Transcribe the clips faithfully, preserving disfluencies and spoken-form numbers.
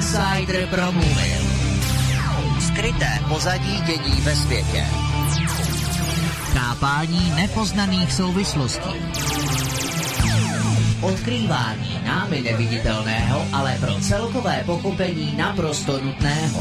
Insider promluvil. Skryté pozadí dění ve světě. Chápání nepoznaných souvislostí. Odkrývání námi neviditelného, ale pro celkové pochopení naprosto nutného.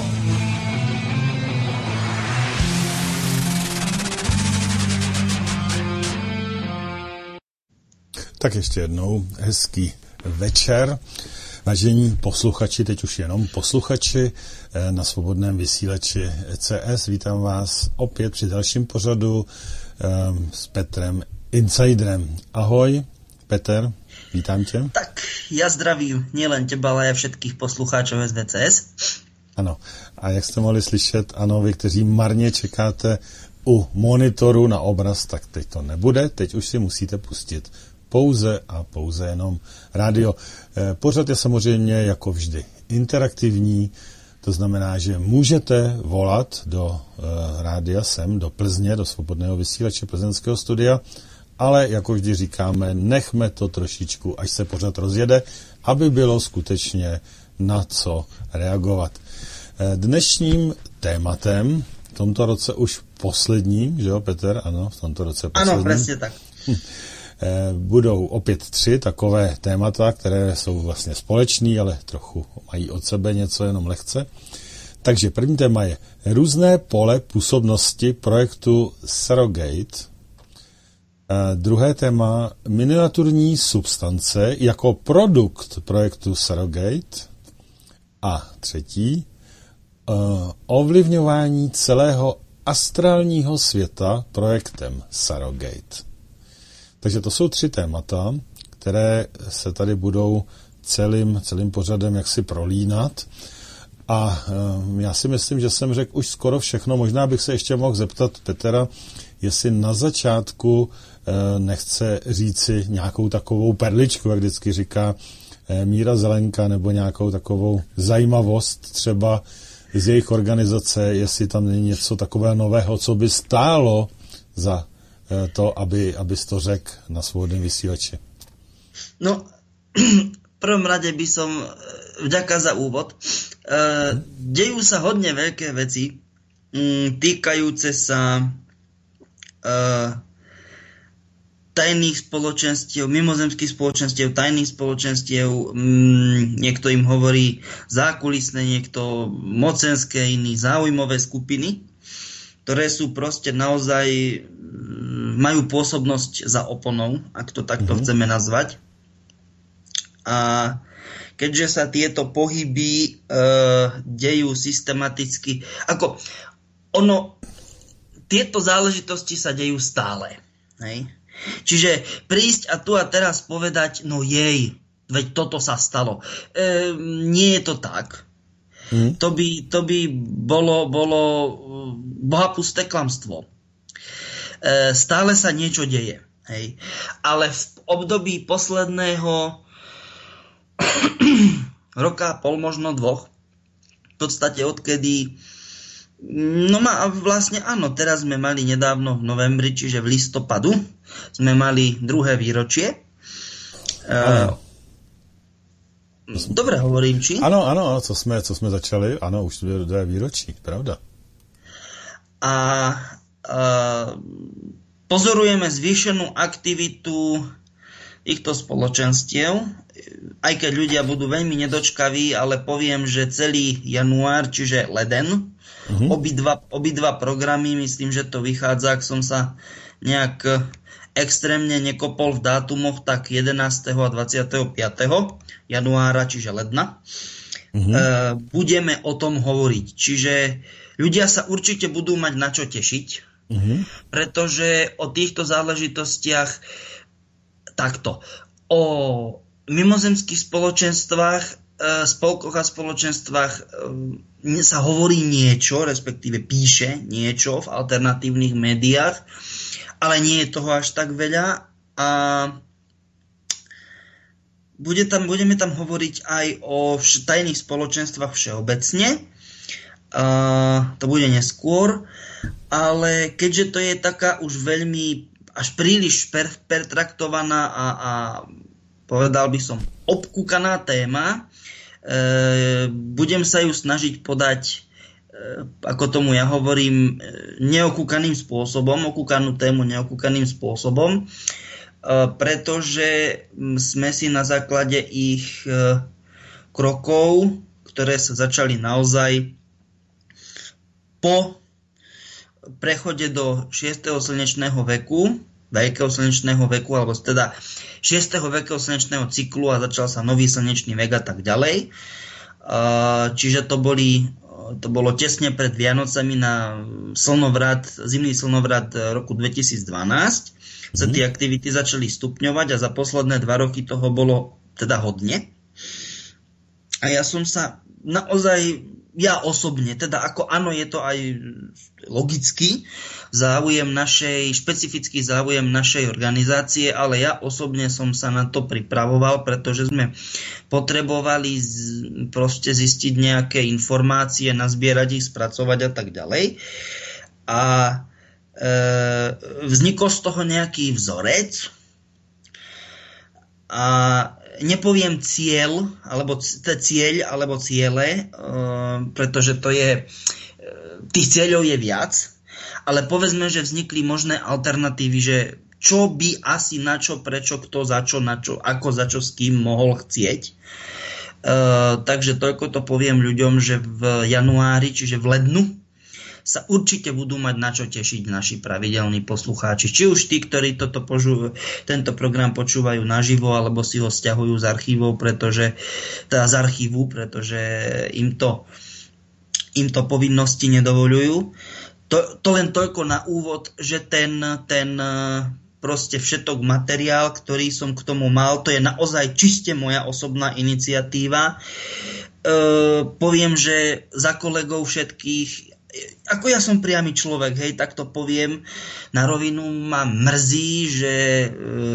Tak ještě jednou hezký večer. Vážení posluchači, teď už jenom posluchači na svobodném vysílači E C S. Vítám vás opět při dalším pořadu s Petrem Insiderem. Ahoj, Petr, vítám tě. Tak, ja zdravím nielen teba, ale aj všetkých poslucháčov S V C S. Ano, a jak jste mohli slyšet, ano, vy, kteří marně čekáte u monitoru na obraz, tak teď to nebude, teď už si musíte pustit pouze a pouze jenom rádio. Pořad je samozřejmě jako vždy interaktivní, to znamená, že můžete volat do rádia sem, do Plzně, do svobodného vysílače plzeňského studia, ale jako vždy říkáme, nechme to trošičku, až se pořad rozjede, aby bylo skutečně na co reagovat. Dnešním tématem, v tomto roce už posledním, že jo, Petr? Ano, v tomto roce posledním. Ano, přesně tak. Hm. Budou opět tři takové témata, které jsou vlastně společný, ale trochu mají od sebe něco jenom lehce. Takže první téma je různé pole působnosti projektu Surrogate. Druhé téma miniaturní substance jako produkt projektu Surrogate. A třetí ovlivňování celého astrálního světa projektem Surrogate. Takže to jsou tři témata, které se tady budou celým, celým pořadem jaksi prolínat. A e, já si myslím, že jsem řekl už skoro všechno. Možná bych se ještě mohl zeptat Petra, jestli na začátku e, nechce říci nějakou takovou perličku, jak vždycky říká e, Míra Zelenka, nebo nějakou takovou zajímavost třeba z jejich organizace, jestli tam není něco takového nového, co by stálo za to, aby, abys to řekl na svobodném vysílači. No, v prvom rade by som, vďaka za úvod, uh, dejú sa hodne veľké veci um, týkajúce sa uh, tajných spoločenstiev, mimozemských spoločenstiev, tajných spoločenstiev, um, niekto im hovorí zákulisné, niekto mocenské, iní záujmové skupiny, ktoré sú proste naozaj majú pôsobnosť za oponou, ak to takto mm-hmm. chceme nazvať. A keďže sa tieto pohyby e, dejú systematicky, ako ono, tieto záležitosti sa dejú stále. Hej? Čiže prísť a tu a teraz povedať, no jej, veď toto sa stalo. E, nie je to tak. Mm. To by, to by bolo, bolo bohapusté klamstvo. E, stále sa niečo deje. Hej. Ale v období posledného roka a pol, možno dvoch, v podstate odkedy no ma vlastne áno, teraz sme mali nedávno v novembri, čiže v listopadu sme mali druhé výročie. E, Dobre hovorím, či? Ano, ano, co jsme, co jsme začali, ano, už to je druhé výročí, pravda. A, a pozorujeme zvýšenú aktivitu týchto spoločenstiev, aj keď ľudia budú veľmi nedočkaví, ale poviem, že celý január, čiže leden, uh-huh. obidva, obidva programy, myslím, že to vychádza, ak som sa nejak extrémne nekopol v dátumoch, tak jedenásteho a dvadsiateho piateho januára, čiže ledna, mm-hmm. e, budeme o tom hovoriť. Čiže ľudia sa určite budú mať na čo tešiť, mm-hmm. pretože o týchto záležitostiach takto. O mimozemských spoločenstvách, e, spolkoch a spoločenstvách e, sa hovorí niečo, respektíve píše niečo v alternatívnych médiách, ale nie je toho až tak veľa a bude tam, budeme tam hovoriť aj o vš- tajných spoločenstvách všeobecne. A to bude neskôr, ale keďže to je taká už veľmi až príliš per- pertraktovaná a, a povedal by som obkúkaná téma, budem sa ju snažiť podať, ako tomu ja hovorím, neokúkaným spôsobom, okúkanú tému neokúkaným spôsobom, pretože sme si na základe ich krokov, ktoré sa začali naozaj po prechode do šiesteho slnečného veku, veľkého slnečného veku, alebo teda šiesteho veľkého slnečného cyklu a začal sa nový slnečný vek a tak ďalej. Čiže to, boli, to bolo tesne pred Vianocami na slnovrat, zimný slnovrat roku dvetisícdvanásť. Sa tie aktivity začali stupňovať a za posledné dva roky toho bolo teda hodne. A ja som sa naozaj, ja osobne, teda ako áno, je to aj logický záujem našej, špecifický záujem našej organizácie, ale ja osobne som sa na to pripravoval, pretože sme potrebovali z, proste zistiť nejaké informácie, nazbierať ich, spracovať a tak ďalej. A e, vznikol z toho nejaký vzorec a nepoviem cieľ, alebo cieľ, alebo ciele, pretože to je, tých cieľov je viac, ale povedzme, že vznikli možné alternatívy, že čo by asi na čo, prečo, kto, za čo, na čo, ako, za čo, s kým mohol chcieť. Takže toľko to poviem ľuďom, že v januári, čiže v lednu, sa určite budú mať na čo tešiť naši pravidelní poslucháči. Či už tí, ktorí toto požu, tento program počúvajú naživo, alebo si ho sťahujú z archívov, pretože, teda z archívu, pretože im to, im to povinnosti nedovoľujú. To, to len toľko na úvod, že ten, ten proste všetok materiál, ktorý som k tomu mal, to je naozaj čiste moja osobná iniciatíva. E, poviem, že za kolegov všetkých, ako ja som priamy človek, hej, tak to poviem na rovinu, ma mrzí, že e,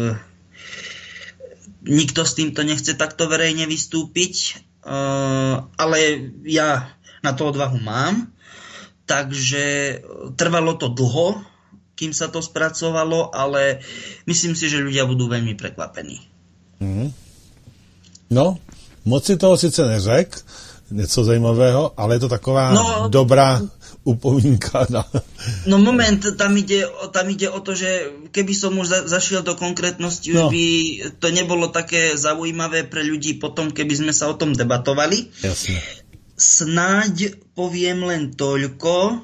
nikto s týmto nechce takto verejne vystúpiť, e, ale ja na to odvahu mám, takže trvalo to dlho, kým sa to spracovalo, ale myslím si, že ľudia budú veľmi prekvapení. Mm. No, moc si toho sice neřek, něco zajímavého, ale je to taková no, dobrá upomínka. Na... No moment, tam ide, tam ide o to, že keby som už za, zašiel do konkrétnosti, no. by to nebolo také zaujímavé pre ľudí potom, keby sme sa o tom debatovali. Jasne. Snáď poviem len toľko,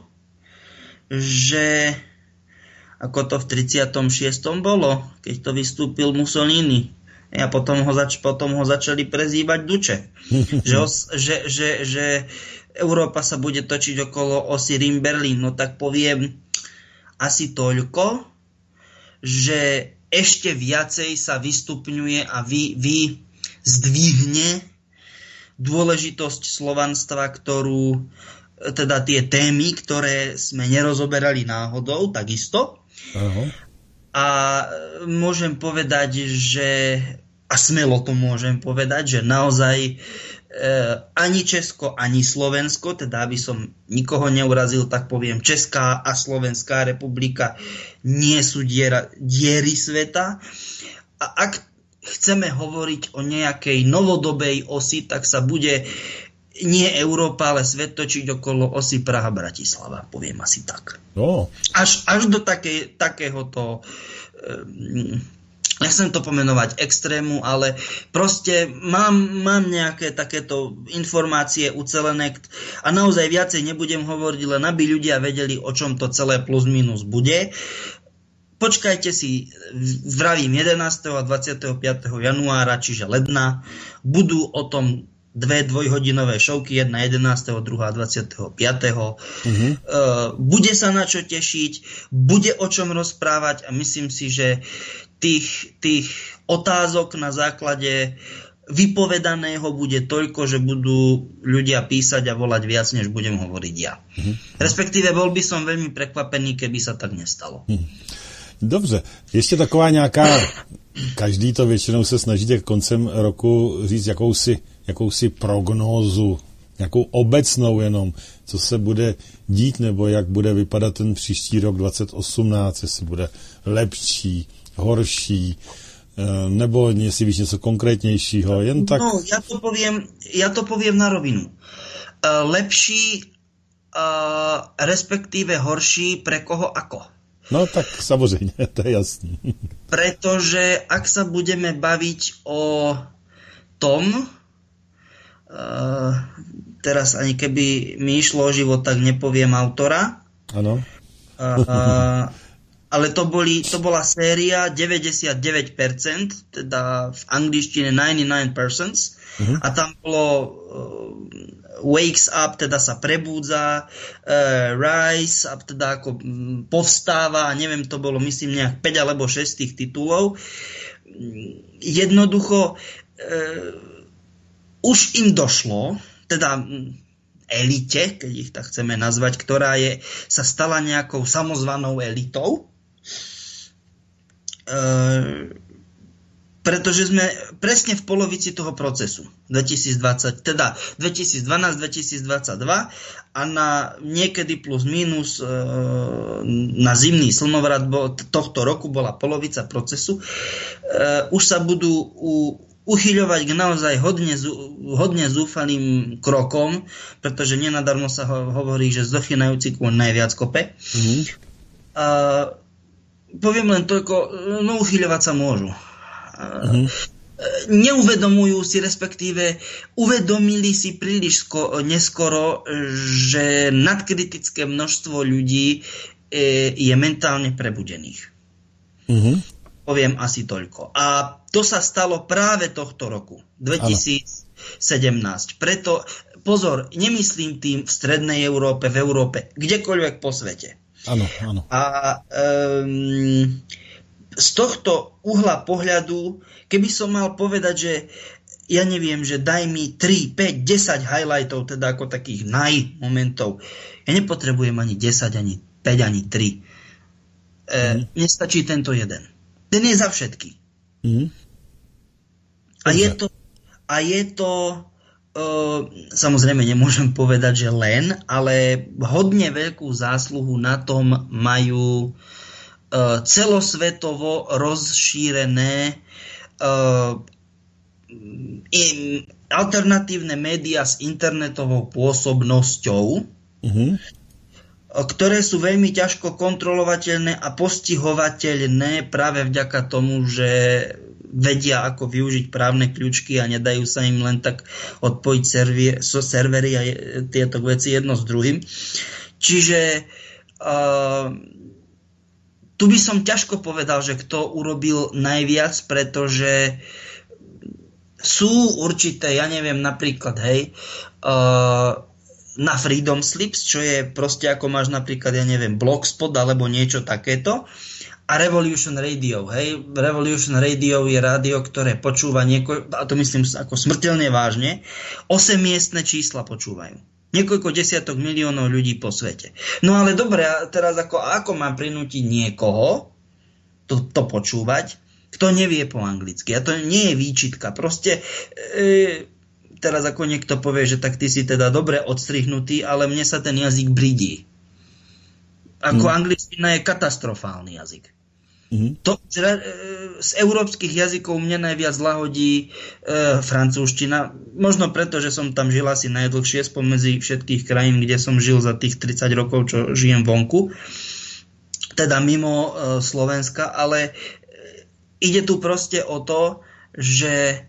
že ako to v tridsiatom šiestom bolo, keď to vystúpil Mussolini. A potom ho, zač- potom ho začali prezývať Duče. že, os- že, že, že Európa sa bude točiť okolo osy Rím-Berlín. No tak poviem asi toľko, že ešte viacej sa vystupňuje a vy, vy zdvihne dôležitosť slovanstva, ktorú, teda tie témy, ktoré sme nerozoberali náhodou, takisto. Uh-huh. A môžem povedať, že, a smelo to môžem povedať, že naozaj e, ani Česko, ani Slovensko, teda aby som nikoho neurazil, tak poviem, Česká a Slovenská republika nie sú diera, diery sveta. A ak chceme hovoriť o nejakej novodobej osi, tak sa bude nie Európa, ale svet točiť okolo osy Praha-Bratislava, poviem asi tak. Oh. Až, až do také, takéhoto, um, nechcem to pomenovať extrému, ale proste mám, mám nejaké takéto informácie ucelené a naozaj viacej nebudem hovoriť, len aby ľudia vedeli, o čom to celé plus minus bude. Počkajte si, vravím jedenásteho a dvadsiateho piateho januára, čiže ledna, budú o tom dve dvojhodinové šovky, jedna jedenásteho, druhá dvadsiateho piateho Uh-huh. Uh, bude sa na čo tešiť, bude o čom rozprávať a myslím si, že tých, tých otázok na základe vypovedaného bude toľko, že budú ľudia písať a volať viac, než budem hovoriť ja. Uh-huh. Respektíve bol by som veľmi prekvapený, keby sa tak nestalo. Uh-huh. Dobře, ještě taková nějaká, každý to většinou se snažíte koncem roku říct jakousi, jakousi prognózu, nějakou obecnou jenom, co se bude dít, nebo jak bude vypadat ten příští rok dvacet osmnáct, jestli bude lepší, horší, nebo jestli víš něco konkrétnějšího, jen tak... No, ja to poviem, ja to poviem na rovinu. Lepší, respektíve horší pre koho ako. No tak samozřejmě, to je jasný. Pretože ak sa budeme baviť o tom, uh, teraz ani keby mi išlo o život, tak nepoviem autora. Ano. Uh, ale to, boli, to bola séria deväťdesiatdeväť percent, teda v angličtine deväťdesiatdeväť percent, uh-huh. A tam bolo uh, wakes up, teda sa prebúdza, uh, rise up, teda ako um, povstáva, neviem, to bolo myslím nejak päť alebo šesť tých titulov. Jednoducho uh, už im došlo, teda elite, keď ich tak chceme nazvať, ktorá je, sa stala nejakou samozvanou elitou. Uh, pretože sme presne v polovici toho procesu dvetisícdvadsať, teda dvetisícdvanásť dvetisícdvadsaťdva a na niekedy plus minus uh, na zimný slnovrat tohto roku bola polovica procesu. Uh, už sa budú u, uchyľovať k naozaj hodne, hodne zúfalým krokom, pretože nenadarmo sa ho, hovorí, že zochynajúci kôň najviac kope. Mm-hmm. Uh, poviem len toľko, no uchyľovať sa môžu. Uh, mm-hmm. Neuvedomujú si, respektíve uvedomili si príliš sko- neskoro, že nadkritické množstvo ľudí e, je mentálne prebudených. Mm-hmm. Poviem asi toľko. A to sa stalo práve tohto roku, dvetisícsedemnásť. Ano. Preto, pozor, nemyslím tým v strednej Európe, v Európe, kdekoľvek po svete. Áno, áno. A um, z tohto uhla pohľadu, keby som mal povedať, že ja neviem, že daj mi tri, päť, desať highlightov, teda ako takých najmomentov, ja nepotrebujem ani desať, ani päť, ani tri. E, mm. Nestačí tento jeden. Ten je za všetky. Mm. A je to, a je to uh, samozrejme nemôžem povedať, že len, ale hodne veľkú zásluhu na tom majú uh, celosvetovo rozšírené uh, im, alternatívne médiá s internetovou pôsobnosťou, mm-hmm. ktoré sú veľmi ťažko kontrolovateľné a postihovateľné práve vďaka tomu, že vedia, ako využiť právne kľúčky a nedajú sa im len tak odpojiť server, so servery a tieto veci jedno s druhým. Čiže uh, tu by som ťažko povedal, že kto urobil najviac, pretože sú určité, ja neviem, napríklad, hej, uh, na Freedom Slips, čo je proste ako máš napríklad, ja neviem, Blogspot alebo niečo takéto. A Revolution Radio, hej. Revolution Radio je rádio, ktoré počúva nieko, a to myslím ako smrteľne vážne, osemmiestne čísla počúvajú. Niekoľko desiatok miliónov ľudí po svete. No ale dobre, a teraz ako, ako mám prinútiť niekoho to, to počúvať, kto nevie po anglicky. A to nie je výčitka. Proste e, teraz ako niekto povie, že tak ty si teda dobre odstrihnutý, ale mne sa ten jazyk bridí. Ako hmm. angličtina je katastrofálny jazyk. Mm-hmm. To, z európskych jazykov mne najviac lahodí e, francúzština. Možno preto, že som tam žil asi najdlhšie spomedzi všetkých krajín, kde som žil za tých tridsať rokov, čo žijem vonku. Teda mimo e, Slovenska. Ale e, ide tu proste o to, že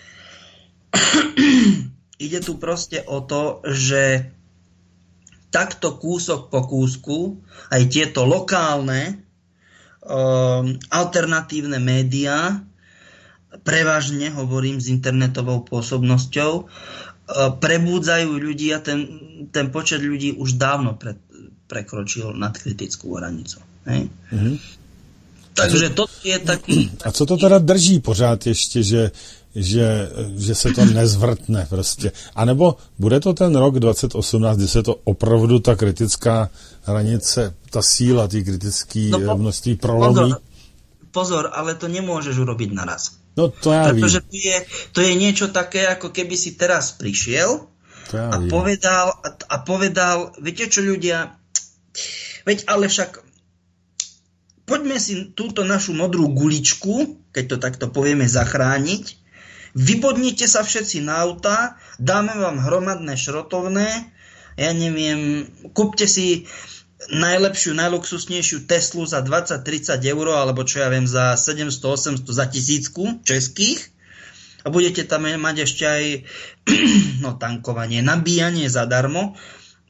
ide tu proste o to, že takto kúsok po kúsku aj tieto lokálne alternatívne médiá, prevažne hovorím s internetovou pôsobnosťou, prebúdzajú ľudí a ten, ten počet ľudí už dávno pre, prekročil nad kritickú hranicu. Hej? Mm-hmm. Takže to je taký... A co to teda drží pořád ještě, že, že, že se to nezvrtne prostě? A nebo bude to ten rok dvacet osmnáct, kdy se to opravdu ta kritická hranice, ta síla tý kritický no, po, množství prolomí? Pozor, pozor, ale to nemôžeš urobiť naraz. No to ja Pretože vím. to je, to je niečo také, ako keby si teraz prišiel ja a, povedal, a, a povedal, viete čo ľudia, veď ale však poďme si túto našu modrú guličku, keď to takto povieme, zachrániť. Vybodnite sa všetci na auta, dáme vám hromadné šrotovné, ja neviem, kúpte si najlepšiu, najluxusnejšiu Teslu za dvadsať tridsať eur, alebo čo ja viem, za sedemsto osemsto, za tisícku českých. A budete tam mať ešte aj no, tankovanie, nabíjanie zadarmo.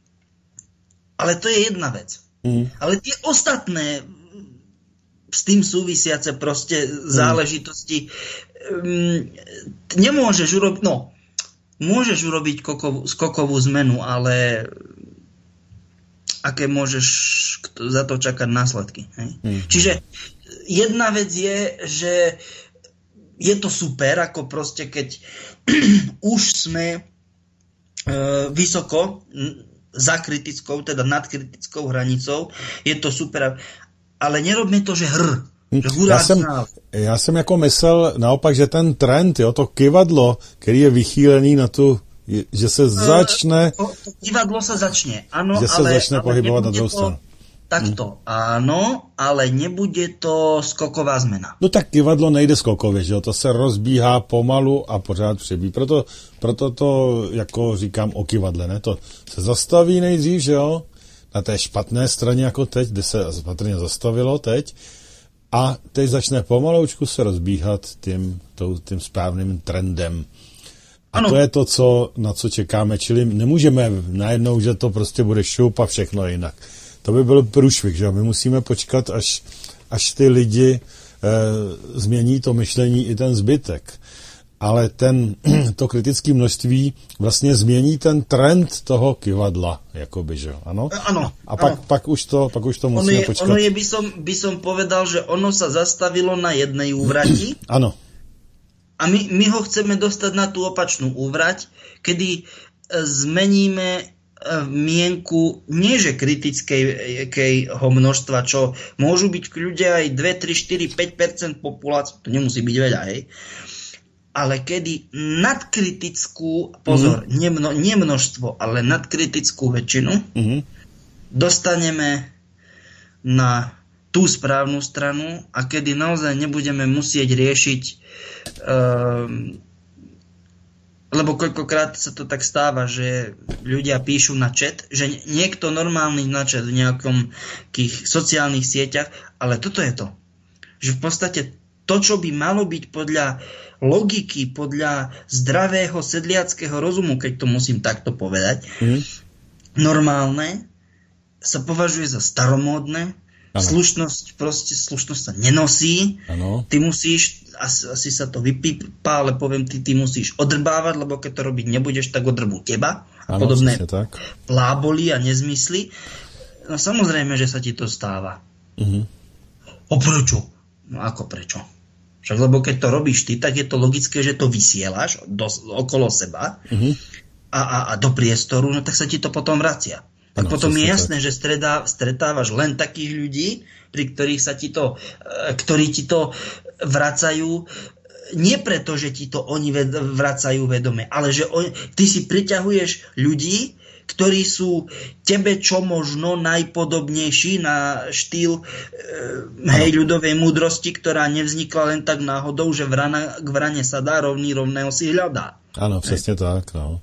Ale to je jedna vec. Mm. Ale tie ostatné s tým súvisiace proste mm. záležitosti um, nemôžeš urobiť, no, môžeš urobiť kokovú, skokovú zmenu, ale aké môžeš za to čakať následky. Hej? Mm. Čiže jedna vec je, že je to super, ako proste keď už sme e, vysoko za kritickou, teda nad kritickou hranicou, je to super, ale nerobme to, že hr. Že já, jsem, já jsem jako myslel naopak, že ten trend, jo, to kyvadlo, který je vychýlený na tu, že se začne... To, to kyvadlo se začne, ano, že se ale, začne ale pohybovat na druhou stranu. Takto, hmm. áno, ale nebude to skoková zmena. No tak kyvadlo nejde skokově, že jo, to se rozbíhá pomalu a pořád přebíhá. Proto, proto to, jako říkám o kyvadle, ne, to se zastaví nejdřív, že jo, na té špatné straně jako teď, kde se patrně zastavilo teď, a teď začne pomaloučku se rozbíhat tím, tím správným trendem. A ano. To je to, co, na co čekáme, čili nemůžeme najednou, že to prostě bude šup a všechno jinak. To by byl průšvih, že my musíme počkat, až, až ty lidi e, změní to myšlení i ten zbytek. Ale ten, to kritické množství vlastně změní ten trend toho kyvadla, jakoby, že ano? Ano. A pak, ano. pak, už to, pak už to musíme ono je, počkat. Ono je, by som, by som povedal, že ono sa zastavilo na jednej úvrati. Ano. A my, my ho chceme dostať na tú opačnú úvrať, kedy zmeníme mienku nie že kritického množstva, čo môžu byť ľudia aj dva, tri, štyri, päť percent populácie, to nemusí byť veľa, hej. Ale kedy nadkritickú, pozor, mm-hmm. nemno, nie množstvo, ale nadkritickú väčšinu mm-hmm. dostaneme na tú správnu stranu a kedy naozaj nebudeme musieť riešiť um, lebo koľkokrát sa to tak stáva, že ľudia píšu na chat, že niekto normálny na chat v nejakom sociálnych sieťach, ale toto je to. Že v podstate to, čo by malo byť podľa logiky, podľa zdravého sedliackého rozumu, keď to musím takto povedať, mm. normálne, sa považuje za staromódne. Ano. Slušnosť, proste slušnosť sa nenosí. Ano. Ty musíš, asi, asi sa to vypípa, ale poviem ty, ty musíš odrbávať, lebo keď to robiť nebudeš, tak odrbú teba. A ano, podobné pláboli a nezmysly. No samozrejme, že sa ti to stáva. Uh-huh. O prečo? No ako prečo? Však lebo keď to robíš ty, tak je to logické, že to vysielaš do, okolo seba uh-huh. a, a, a do priestoru, no tak sa ti to potom vracia. Tak ano, potom je jasné, tak. Že stretá, stretávaš len takých ľudí, pri ktorých sa ti to, ktorí ti to vracajú, nie preto, že ti to oni vracajú vedome, ale že on, ty si priťahuješ ľudí, ktorí sú tebe čo možno najpodobnejší na štýl e, hej, ľudovej múdrosti, ktorá nevznikla len tak náhodou, že vrana, k vrane sa dá, rovný rovného si hľadá. Áno, presne tak, no.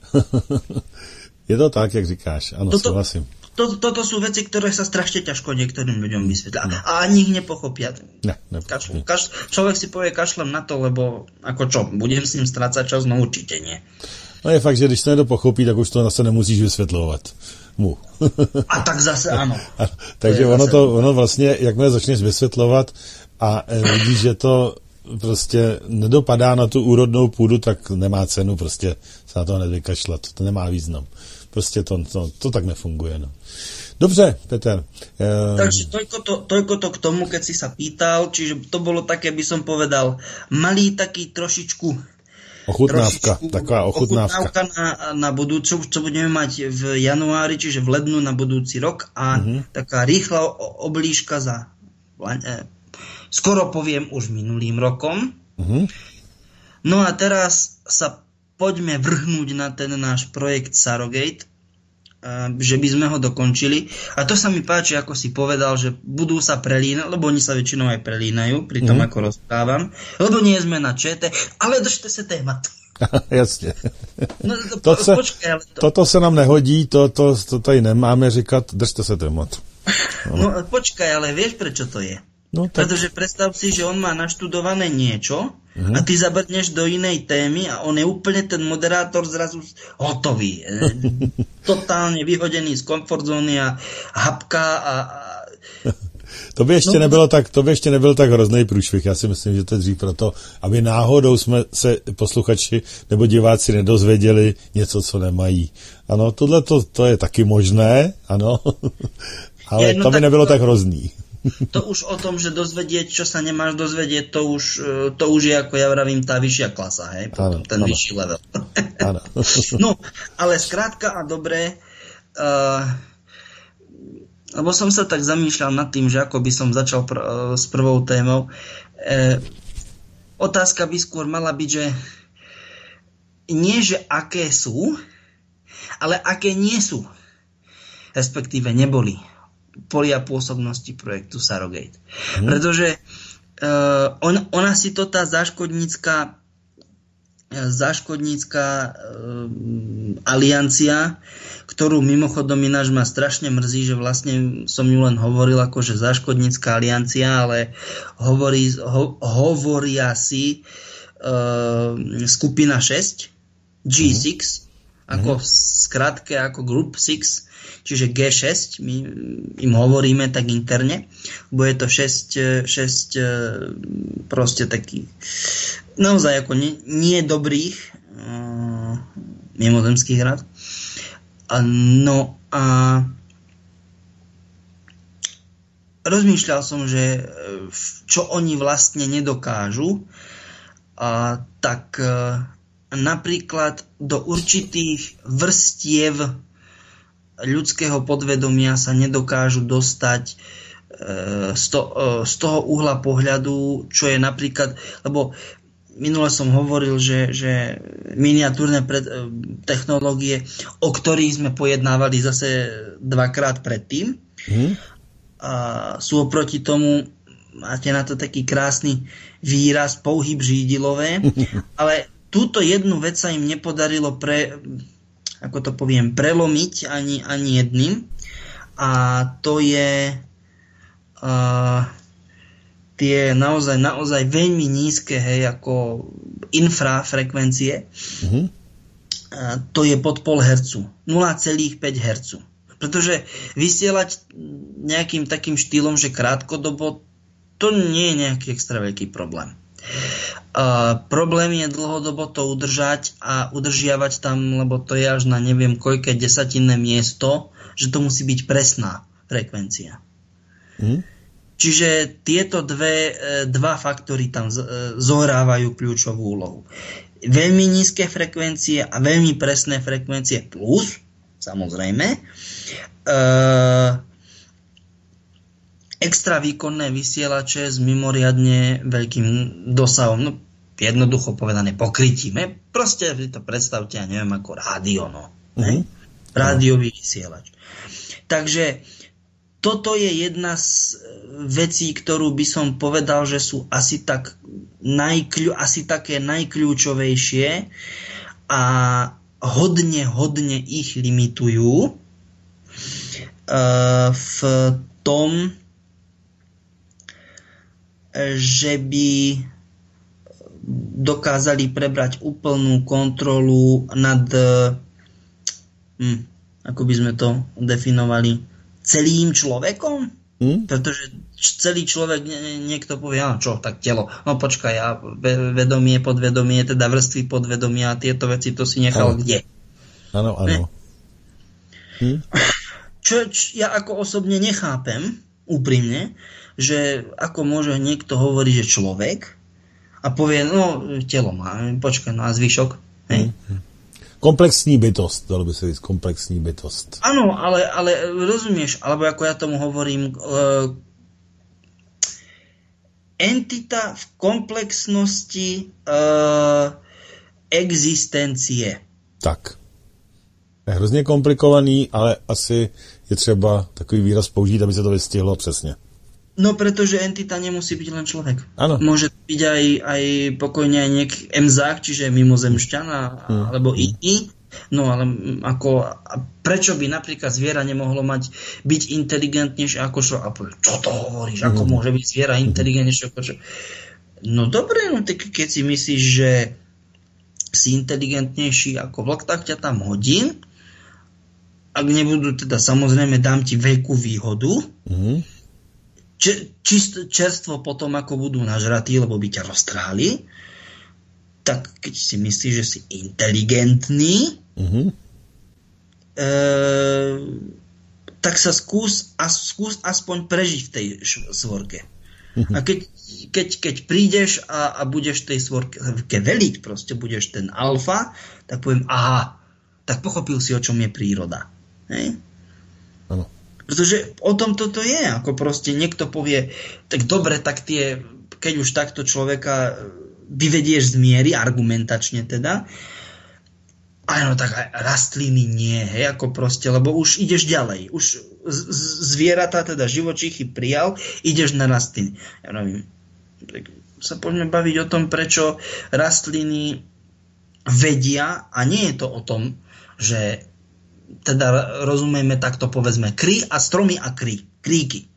Je to tak, jak říkáš. Áno, súhlasím. To, toto sú veci, ktoré sa strašne ťažko niektorým ľuďom vysvetľa. No. A ani ich nepochopia. Ne, nepochopia. Kaš, človek si povie, kašlem na to, lebo ako čo, budem s ním strácať čas? No určite nie. No je fakt, že když to někdo pochopí, tak už to zase nemusíš vysvětlovat mu. A tak zase ano. A, takže to ono, zase... to, ono vlastně, jakmile začneš vysvětlovat a e, vidíš, že to prostě nedopadá na tu úrodnou půdu, tak nemá cenu prostě se na to hned vykašlat. To nemá význam. Prostě to, to, to tak nefunguje. No. Dobře, Peter. E... Takže toľko to, toľko to k tomu, keď si sa pýtal, čiže to bolo také, by som povedal, malý taký trošičku ochutnávka, taková ochutnávka. Ochutnávka na, na budúcu, čo budeme mať v januári, čiže v lednu na budúci rok a uh-huh. taká rýchla oblížka za eh, skoro poviem už minulým rokom. Uh-huh. No a teraz sa poďme vrhnúť na ten náš projekt Sarogate že by sme ho dokončili. A to sa mi páči, ako si povedal, že budú sa prelínať, lebo oni sa väčšinou aj prelínajú pri tom, mm. ako rozprávam. Lebo nie sme na čete, ale držte sa tématu. Jasně. No, to, to se, počkej, ale to... Toto se nám nehodí, to, to, to tady nemáme říkat, držte se tématu. No. no počkaj, ale vieš, prečo to je? No, tak... Pretože predstav si, že on má naštudované niečo uh-huh. a ty zabrdneš do inej témy a on je úplne ten moderátor zrazu hotový. Totálne vyhodený z komfort zóny a hapka a... To by ještě no, nebylo tak, to by ještě nebyl tak hrozný průšvih. Já si myslím, že to je dřív proto, aby náhodou jsme se posluchači nebo diváci nedozvěděli něco, co nemají. Ano, tohle to, to je taky možné, ano, ale je, no to by tak nebylo to... tak hrozný. To už o tom, že dozvedieť, čo sa nemáš dozvedieť, to už, to už je, ako ja vravím, tá vyššia klasa, hej? Potom ano, ten ano. vyšší level. Ano. No, ale skrátka a dobre, uh, lebo som sa tak zamýšľal nad tým, že ako by som začal pr- uh, s prvou témou. Uh, otázka by skôr mala byť, že nie, že aké sú, ale aké nie sú. Respektíve neboli polia pôsobnosti projektu Sarogate. Hmm. Pretože uh, on, ona si to tá záškodnícka záškodnícka uh, aliancia, ktorú mimochodom ináč ma strašne mrzí, že vlastne som ju len hovoril ako, že záškodnícka aliancia, ale hovorí, ho, hovoria si uh, skupina šesť, G šesť, hmm. ako v skratke ako Group šesť, čiže G šesť, my im hovoríme tak interne, bo je to šesť, šesť proste takých naozaj ako nie, nie dobrých uh, mimozemských rád. A no a rozmýšľal som, že čo oni vlastne nedokážu, a tak uh, napríklad do určitých vrstiev ľudského podvedomia sa nedokážu dostať e, z, to, e, z toho uhla pohľadu, čo je napríklad, lebo minule som hovoril, že, že miniatúrne pred, e, technológie, o ktorých sme pojednávali zase dvakrát predtým, hmm. a sú oproti tomu, máte na to taký krásny výraz, pohyb řídilové, ale túto jednu vec sa im nepodarilo pre... ako to poviem, prelomiť ani, ani jedným. A to je uh, tie naozaj, naozaj veľmi nízke, hej, ako infrafrekvencie. Mm-hmm. Uh, to je pod pol hercu. nula celá päť herca. Pretože vysielať nejakým takým štýlom, že krátkodobo, to nie je nejaký extra veľký problém. Uh, problém je dlhodobo to udržať a udržiavať tam, lebo to je až na neviem koľké desatinné miesto, že to musí byť presná frekvencia. Mm. Čiže tieto dve, dva faktory tam z, zohrávajú kľúčovú úlohu. Veľmi nízke frekvencie a veľmi presné frekvencie plus, samozrejme, uh, extra výkonné vysielače s mimoriadne veľkým dosahom, no jednoducho povedané pokrytím. Proste si to predstavte, ja neviem, ako rádio, no. Mm-hmm. Rádiový vysielač. Takže toto je jedna z vecí, ktorú by som povedal, že sú asi, tak najkľu, asi také najkľúčovejšie a hodne, hodne ich limitujú uh, v tom, že by dokázali prebrať úplnú kontrolu nad, hm, ako by sme to definovali, celým človekom? Hm? Pretože celý človek, niekto povie, no čo, tak telo, no počkaj, a vedomie, podvedomie, teda vrstvy podvedomia a tieto veci, to si nechal ano. Kde? Áno, áno. Hm? Čo, čo ja ako osobne nechápem, úprimne, že ako môže niekto hovoriť, že človek a povie, no telo má, počkaj, no a zvyšok. Hej. Komplexní bytost, dalo by sa říct, komplexní bytost. Áno, ale, ale rozumieš, alebo ako ja tomu hovorím, uh, entita v komplexnosti uh, existencie. Tak. Je hrozně komplikovaný, ale asi je třeba takový výraz použít, aby se to vystihlo přesně. No, pretože entita nemusí byť len človek. Áno. Môže byť aj, aj pokojne aj nejaký emzák, čiže mimozemšťan, hmm. alebo í té. No, ale ako, a prečo by napríklad zviera nemohlo mať byť inteligentnejšie ako čo? A povie, čo to hovoríš? Ako hmm. môže byť zviera inteligentnejšie ako čo? No dobre, no tak keď si myslíš, že si inteligentnejší ako vlk, tak ťa tam hodím. Ak nebudú, teda samozrejme dám ti veľkú výhodu. Hmm. Čist, čerstvo potom, ako budú nažratí, lebo by ťa roztrhali, tak keď si myslíš, že si inteligentný, mm-hmm. e, tak sa skús, a, skús aspoň prežiť v tej svorke. Mm-hmm. A keď, keď, keď prídeš a, a budeš tej svorke veliť, proste budeš ten alfa, tak poviem, aha, tak pochopil si, o čom je príroda. Hej? Áno. Pretože o tom toto je, ako proste niekto povie, tak dobre, tak tie, keď už takto človeka vyvedieš z miery, argumentačne teda, áno, tak aj rastliny nie, hej, ako proste, lebo už ideš ďalej, už z- z- zvieratá, teda živočíchy prijal, ideš na rastliny. Ja neviem, tak sa poďme baviť o tom, prečo rastliny vedia, a nie je to o tom, že teda rozumieme takto, povedzme, kry a stromy a kry, kríky. E,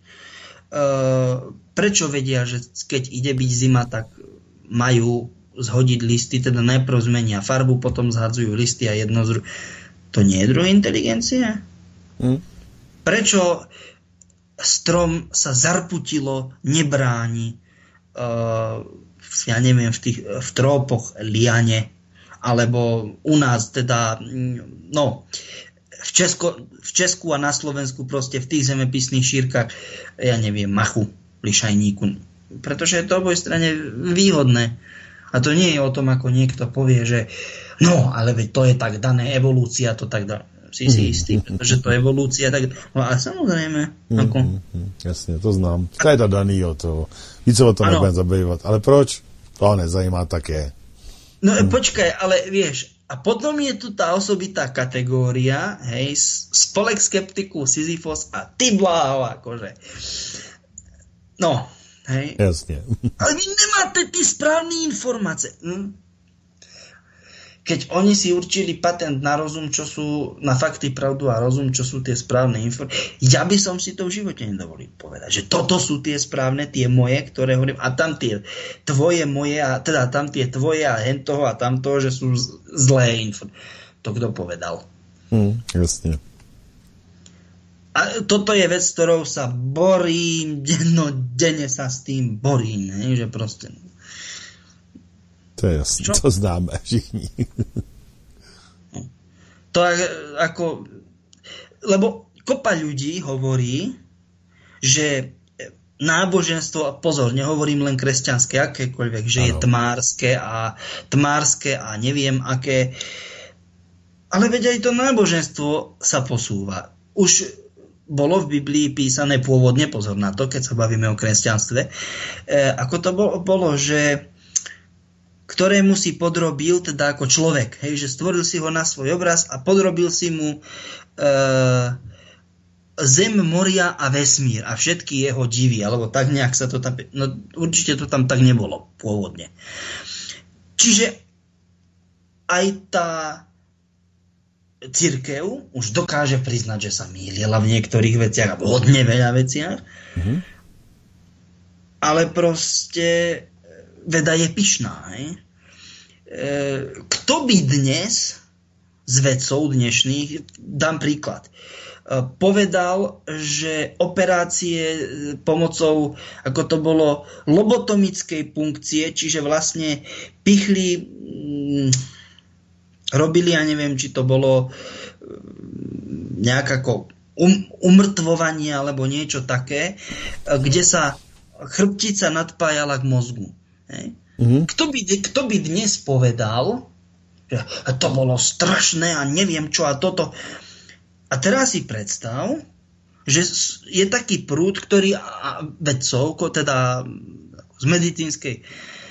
prečo vedia, že keď ide byť zima, tak majú zhodiť listy, teda najprv zmenia farbu, potom zhadzujú listy a jedno z... To nie je druhá inteligencia? Mm. Prečo strom sa zarputilo, nebráni, e, ja neviem, v, tých, v trópoch liane, alebo u nás teda, no... V, Česko, v Česku a na Slovensku proste v tých zemepisných šírkach, ja neviem, machu, lišajníku. Pretože je to oboj strane výhodné. A to nie je o tom, ako niekto povie, že no, ale veď to je tak dané, evolúcia to tak dá. Si si istý, pretože to evolúcia tak... No ale samozrejme, ako... Mm, mm, jasne, to znám. To je to daný o toho. Víc o to nebudem zabývat. Ale proč? To nezajímá také. No mm. počkaj, ale vieš, a potom je tu tá osobitá kategória, hej, spolek skeptiku, Sisyfos a ty bláho, akože. No, hej. Jasne. Ale vy nemáte tí správne informácie. Hm? Keď oni si určili patent na rozum, čo sú, na fakty, pravdu a rozum, čo sú tie správne informácie, ja by som si to v živote nedovolil povedať, že toto sú tie správne, tie moje, ktoré hovorím, a tam tie tvoje, moje, a teda tam tie tvoje a hen toho a tam toho, že sú zlé informácie. To kto povedal? Hm, jasne. A toto je vec, ktorou sa borím, dennodenne sa s tým borím, ne? Že proste... To je jasné, čo? To známe všichni. To ako... Lebo kopa ľudí hovorí, že náboženstvo, a pozor, nehovorím len kresťanské, akékoľvek, že ano. Je tmárske a tmárske a neviem aké. Ale veď aj to náboženstvo sa posúva. Už bolo v Biblii písané pôvodne, pozor na to, keď sa bavíme o kresťanstve, e, ako to bolo, bolo že ktorému si podrobil, teda ako človek, hej, že stvoril si ho na svoj obraz a podrobil si mu e, zem, moria a vesmír a všetky jeho divy, alebo tak nejak sa to tam... No určite to tam tak nebolo pôvodne. Čiže aj tá cirkev už dokáže priznať, že sa mýlila v niektorých veciach, alebo hodne veľa veciach, mm-hmm. ale proste... veda je pyšná. Hej? E, kto by dnes z vedcov dnešných, dám príklad, e, povedal, že operácie pomocou, ako to bolo, lobotomickej punkcie, čiže vlastne pichli, mm, robili, ja neviem, či to bolo nejak ako um, umrtvovanie alebo niečo také, kde sa chrbtica nadpájala k mozgu. Mm-hmm. Kto, by, kto by dnes povedal, že to bolo strašné a neviem čo a toto. A teraz si predstav, že je taký prúd, ktorý vedcov, teda z medicínskej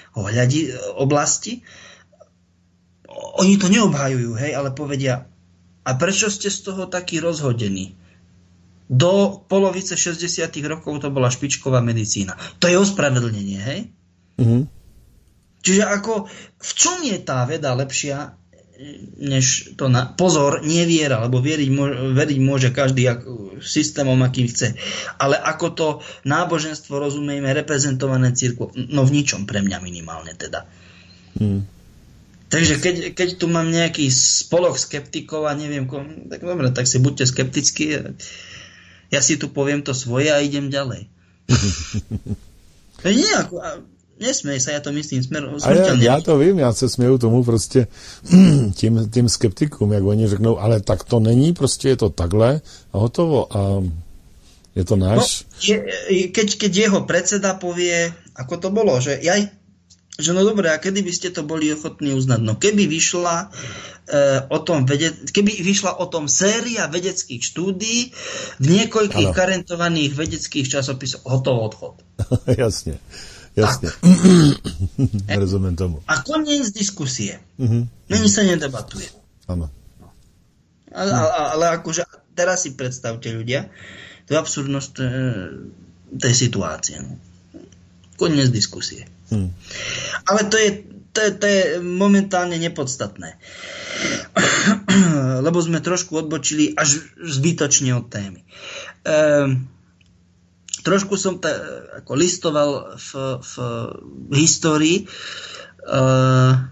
oblasti, oni to neobhajujú, hej, ale povedia, A prečo ste z toho takí rozhodení? Do polovice šesťdesiatych rokov to bola špičková medicína. To je ospravedlnenie, hej? Mm-hmm. Čiže ako, v čom je tá veda lepšia, než to na... Pozor, nie viera, lebo vieriť môže, veriť môže každý systémom, akým chce. Ale ako to náboženstvo rozumieme, reprezentované cirkvou, no v ničom pre mňa minimálne teda. Mm. Takže keď, keď tu mám nejaký spoloch skeptikov a neviem, tak dobre, tak si buďte skeptickí. Ja si tu poviem to svoje a idem ďalej. Nie, ako, nesmej sa, ja to myslím smer, smrteľne. A ja, ja to vím, já se směju tomu prostě tím, tím skeptikům, jak oni řeknou, ale tak to není, prostě je to takhle a hotovo. A je to náš... No, je, keď, keď jeho predseda povie, ako to bolo, že ja že no dobré, a kedy by ste to boli ochotní uznať? No keby vyšla e, o tom vede, keby vyšla o tom séria vedeckých štúdií v niekoľkých ano. Karentovaných vedeckých časopisoch, hotovo odchod. Jasne, jasne. Rozumiem tomu. A koniec diskusie. Uh-huh. Není sa nedebatuje. Áno. Ale, ale akože teraz si predstavte ľudia, to je absurdnosť e, tej situácie. No. Koniec diskusie. Hmm. Ale to je, to, je, to je momentálne nepodstatné. Lebo sme trošku odbočili až zbytočne od témy. Ehm, trošku som ta, ako listoval v, v, v histórii ehm,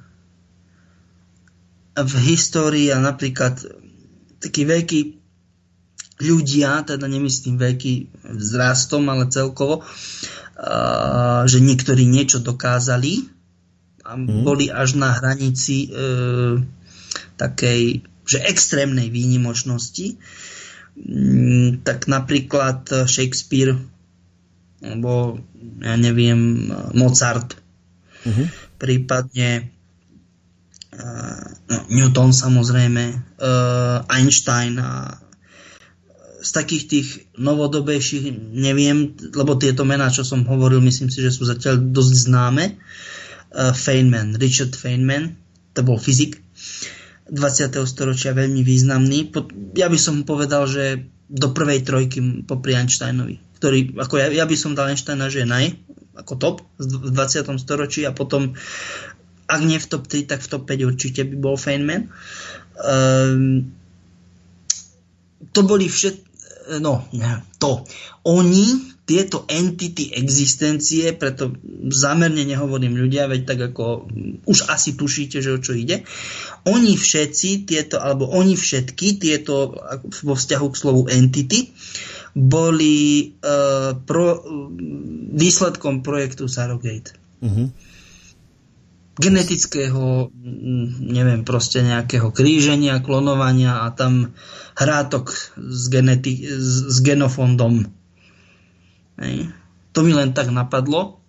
v histórii a napríklad takí veľkí ľudia, teda nemyslím veľký vzrastom, ale celkovo, Uh, že niektorí niečo dokázali a mm. boli až na hranici uh, takej, že extrémnej výnimočnosti. Mm, tak napríklad Shakespeare alebo ja neviem Mozart, mm-hmm. prípadne uh, no, Newton samozrejme, uh, Einstein a z takých tých novodobejších neviem, lebo tieto mená, čo som hovoril, myslím si, že sú zatiaľ dosť známe. Uh, Feynman, Richard Feynman, to bol fyzik dvadsiateho storočia, veľmi významný. Ja by som povedal, že do prvej trojky popri Einsteinovi, ktorý, ako ja, ja by som dal Einsteina, že je naj, ako top v dvadsiatom storočí a potom, ak nie v top tri, tak v top päť určite by bol Feynman. Um, to boli všet no, to. Oni, tieto entity existencie, preto zámerne nehovorím ľudia, veď tak ako už asi tušíte, že o čo ide. Oni všetci tieto, alebo oni všetky tieto vo vzťahu k slovu entity boli uh, pro, výsledkom projektu Surrogate. Mhm. Genetického, neviem, proste nejakého kríženia, klonovania a tam hrátok s, geneti- s genofondom. Hej. To mi len tak napadlo.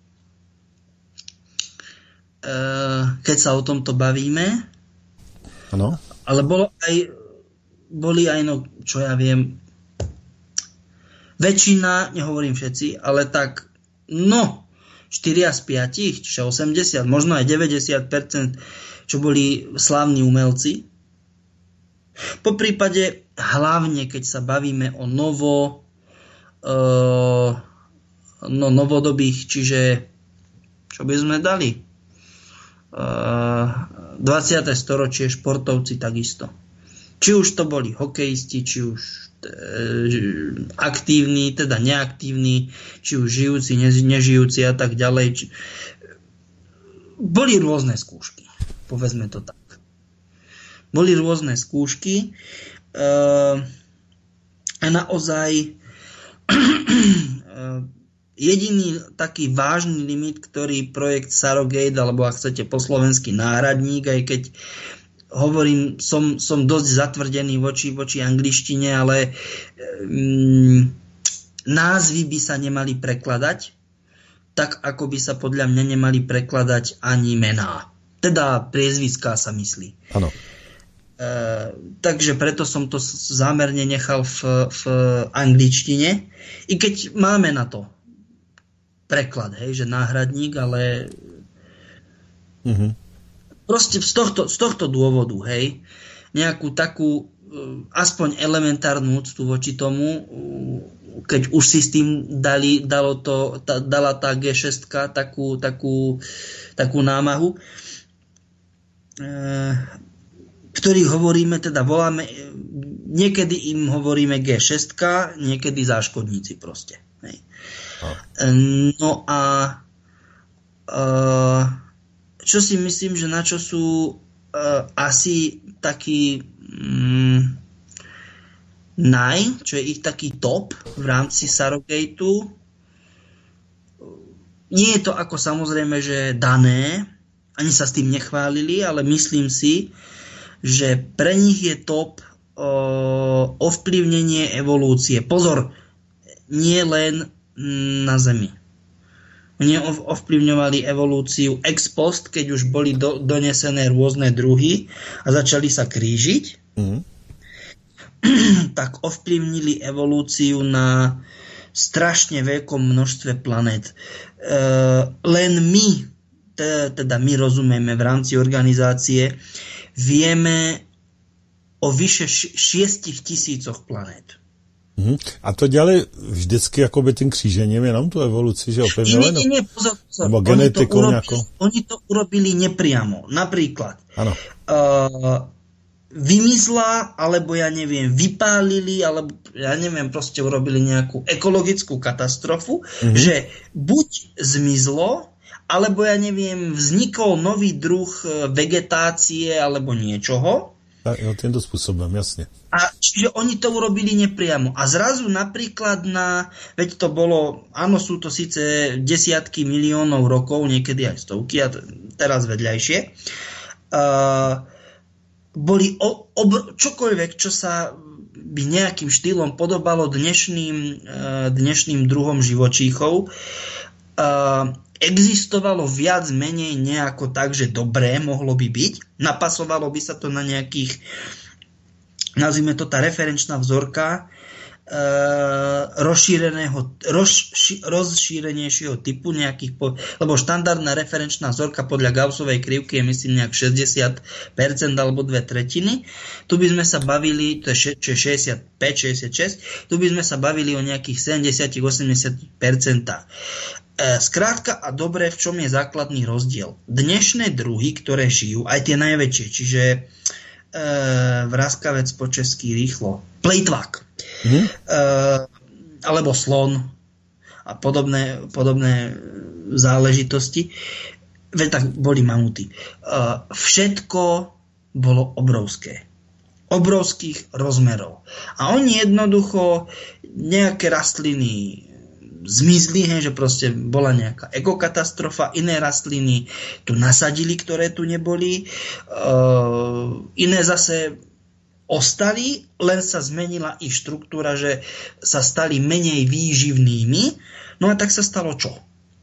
E, keď sa o tomto bavíme. Ano. Ale bolo aj, boli aj, no, čo ja viem, väčšina, nehovorím všetci, ale tak, no, štyri z piatich, čiže osemdesiat, možno aj deväťdesiat percent, čo boli slávni umelci. Po prípade, hlavne keď sa bavíme o novo, uh, no, novodobých, čiže čo by sme dali? Uh, dvadsiate storočie, športovci takisto. Či už to boli hokejisti, či už aktívni, teda neaktívni, či už žijúci, nežijúci a tak ďalej. Či... Boli rôzne skúšky, povedzme to tak. Boli rôzne skúšky a naozaj jediný taký vážny limit, ktorý projekt Surrogate, alebo ak chcete po slovensky náhradník, aj keď hovorím, som, som dosť zatvrdený voči, voči angličtine, ale um, názvy by sa nemali prekladať tak, ako by sa podľa mňa nemali prekladať ani mená. Teda priezviská sa myslí. Áno. Uh, takže preto som to zámerne nechal v, v angličtine. I keď máme na to preklad, hej, že náhradník, ale... Mhm. Proste z tohto, z tohto dôvodu, hej, nejakú takú aspoň elementárnu úctu voči tomu, keď už si s tým dali, dalo to, tá, dala tá gé šesť takú, takú, takú námahu, ktorých hovoríme, teda voláme, niekedy im hovoríme gé šesť, niekedy záškodníci proste. Hej. No a čo si myslím, že na čo sú asi takí mm, naj, čo je ich taký top v rámci Sarogateu. Nie je to ako samozrejme, že dané, ani sa s tým nechválili, ale myslím si, že pre nich je top o, ovplyvnenie evolúcie. Pozor, nie len na Zemi. Oni ovplyvňovali evolúciu ex post, keď už boli do, donesené rôzne druhy a začali sa krížiť. Mm. Tak ovplyvnili evolúciu na strašne veľkom množstve planét. E, len my, teda my rozumieme v rámci organizácie, vieme o vyše šiestich tisícoch planét. Hmm. A to dělali vždycky jakoby tím křížením jenom tu evoluci, že opevňovali? Nie, nie, nie, pozor, pozor. Nebo genetikou oni to, nějakou? urobili, oni to urobili nepriamo. Napríklad ano. Uh, vymizla, alebo ja neviem, vypálili, alebo ja neviem, proste urobili nejakú ekologickú katastrofu, mm-hmm. že buď zmizlo, alebo ja neviem, vznikol nový druh vegetácie alebo niečoho. Tak, jo, týmto spôsobom, jasne. A čiže oni to urobili nepriamo. A zrazu napríklad na, veď to bolo, áno, sú to síce desiatky miliónov rokov, niekedy aj stovky, a teraz vedľajšie, uh, boli o, obr- čokoľvek, čo sa by nejakým štýlom podobalo dnešným, uh, dnešným druhom živočíchov, uh, existovalo viac menej nejako tak, že dobré mohlo by byť. Napasovalo by sa to na nejakých, nazvime to tá referenčná vzorka e, rozšíreného, rozši, rozšírenejšieho typu nejakých, po, lebo štandardná referenčná vzorka podľa Gaussovej krivky je myslím nejak šesťdesiat percent alebo dve tretiny. Tu by sme sa bavili, to je, čo je šesťdesiatpäť šesťdesiatšesť, tu by sme sa bavili o nejakých sedemdesiat až osemdesiat percent. Skrátka a dobre, v čom je základný rozdiel? Dnešné druhy, ktoré žijú, aj tie najväčšie, čiže e, vraskavec po česky rýchlo, plejtvák, mm. e, alebo slon a podobné, podobné záležitosti, veď tak boli mamuty. E, všetko bolo obrovské. Obrovských rozmerov. A oni jednoducho nejaké rastliny zmizli, hej, že proste bola nejaká ekokatastrofa, iné rastliny tu nasadili, ktoré tu neboli, uh, iné zase ostali, len sa zmenila ich štruktúra, že sa stali menej výživnými. No a tak sa stalo čo?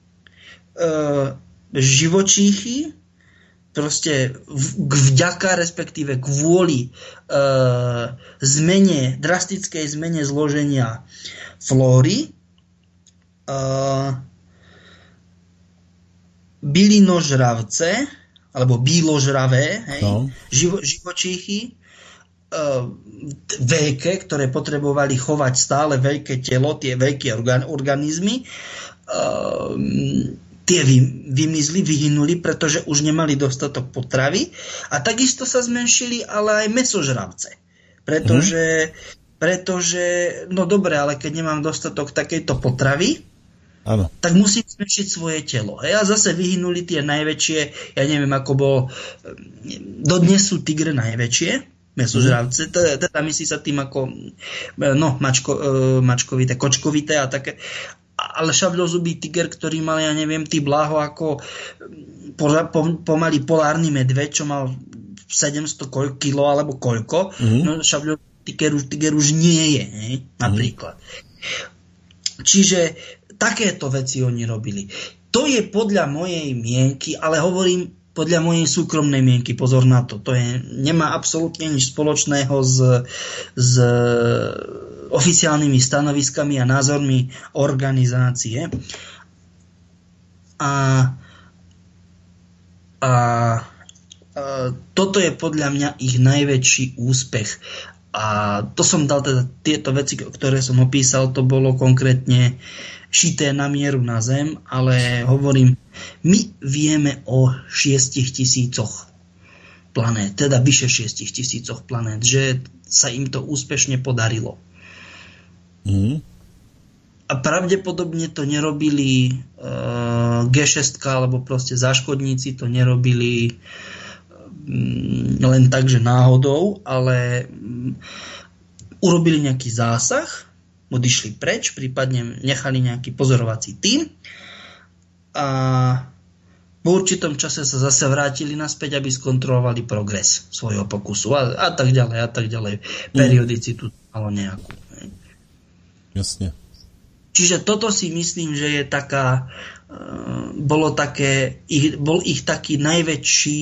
Uh, živočíchy proste vďaka, respektíve kvôli uh, zmene, drastickej zmene zloženia flóry, Uh, bylinožravce alebo bíložravé, hej, no. živo, živočíchy uh, veľké, ktoré potrebovali chovať stále veľké telo, tie veľké organ, organizmy, uh, tie vy, vymizli, vyhynuli, pretože už nemali dostatok potravy a takisto sa zmenšili ale aj mäsožravce, pretože, mm. pretože no dobre, ale keď nemám dostatok takejto potravy, ano. Tak musím zmenšiť svoje telo. Hej? A zase vyhynuli tie najväčšie, ja neviem, ako bol, dodnes sú tigre najväčšie, mäsožravce, mm. teda myslí sa tým ako, no, mačko, mačkovité, kočkovité a také, ale šavľozubý tiger, ktorý mal, ja neviem, ty bláho ako pomaly polárny medveď, čo mal sedemsto kilo alebo koľko, mm. no šavľozubý tiger, tiger už nie je, hej? Napríklad. Mm. Čiže takéto veci oni robili. To je podľa mojej mienky, ale hovorím podľa mojej súkromnej mienky, pozor na to. To je, nemá absolútne nič spoločného s, s oficiálnymi stanoviskami a názormi organizácie. A, a toto je podľa mňa ich najväčší úspech. A to som dal teda tieto veci, ktoré som opísal, to bolo konkrétne šité na mieru na Zem, ale hovorím, my vieme o šiestich tisícoch planét, teda vyše šiestich tisícoch planét, že sa im to úspešne podarilo. Mm. A pravdepodobne to nerobili uh, gé šesť alebo proste záškodníci, to nerobili um, len tak, že náhodou, ale um, urobili nejaký zásah, odišli preč, prípadne nechali nejaký pozorovací tím a po určitom čase sa zase vrátili naspäť, aby skontrolovali progres svojho pokusu a, a tak ďalej, a tak ďalej. Periodicitu malo nejakú. Jasne. Čiže toto si myslím, že je taká, uh, bolo také, ich, bol ich taký najväčší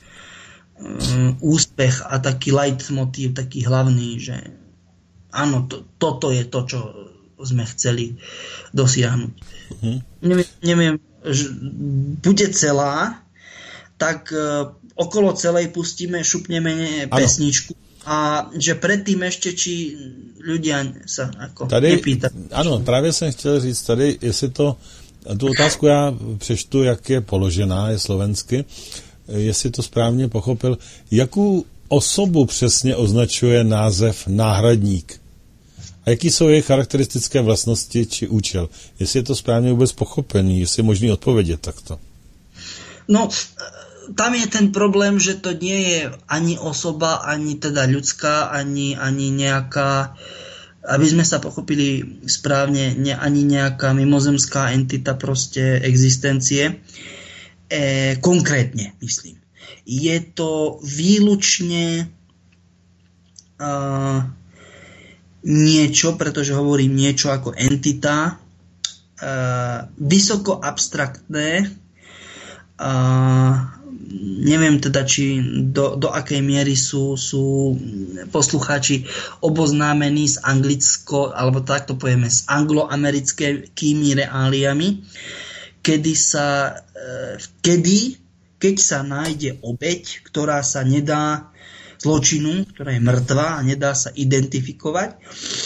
um, úspech a taký leitmotív, taký hlavný, že áno, to, toto je to, čo sme chceli dosiahnuť. Uh-huh. Neviem, neviem že bude celá, tak uh, okolo celej pustíme, šupneme pesničku. A že předtím ještě, či ľudia sa ako tady, nepýtají. Ano, právě jsem chtěl říct tady, jestli to, tu otázku já přečtu, jak je položená, je slovensky, jestli to správně pochopil, jakou osobu přesně označuje název náhradník? A jaký jsou jejich charakteristické vlastnosti či účel? Jestli je to správně vůbec pochopený, jestli je možný odpovědět takto. No, tam je ten problém, že to nie je ani osoba, ani teda ľudská, ani, ani nejaká, aby sme sa pochopili správne, ne, ani nejaká mimozemská entita proste existencie. E, konkrétne, myslím. Je to výlučne uh, niečo, pretože hovorím niečo ako entita, uh, vysoko abstraktné, uh, neviem teda, či do, do akej miery sú, sú poslucháči oboznámení s anglicko, alebo takto povieme, s angloamerickými reáliami, kedy sa, kedy, keď sa nájde obeť, ktorá sa nedá zločinu, ktorá je mŕtva a nedá sa identifikovať.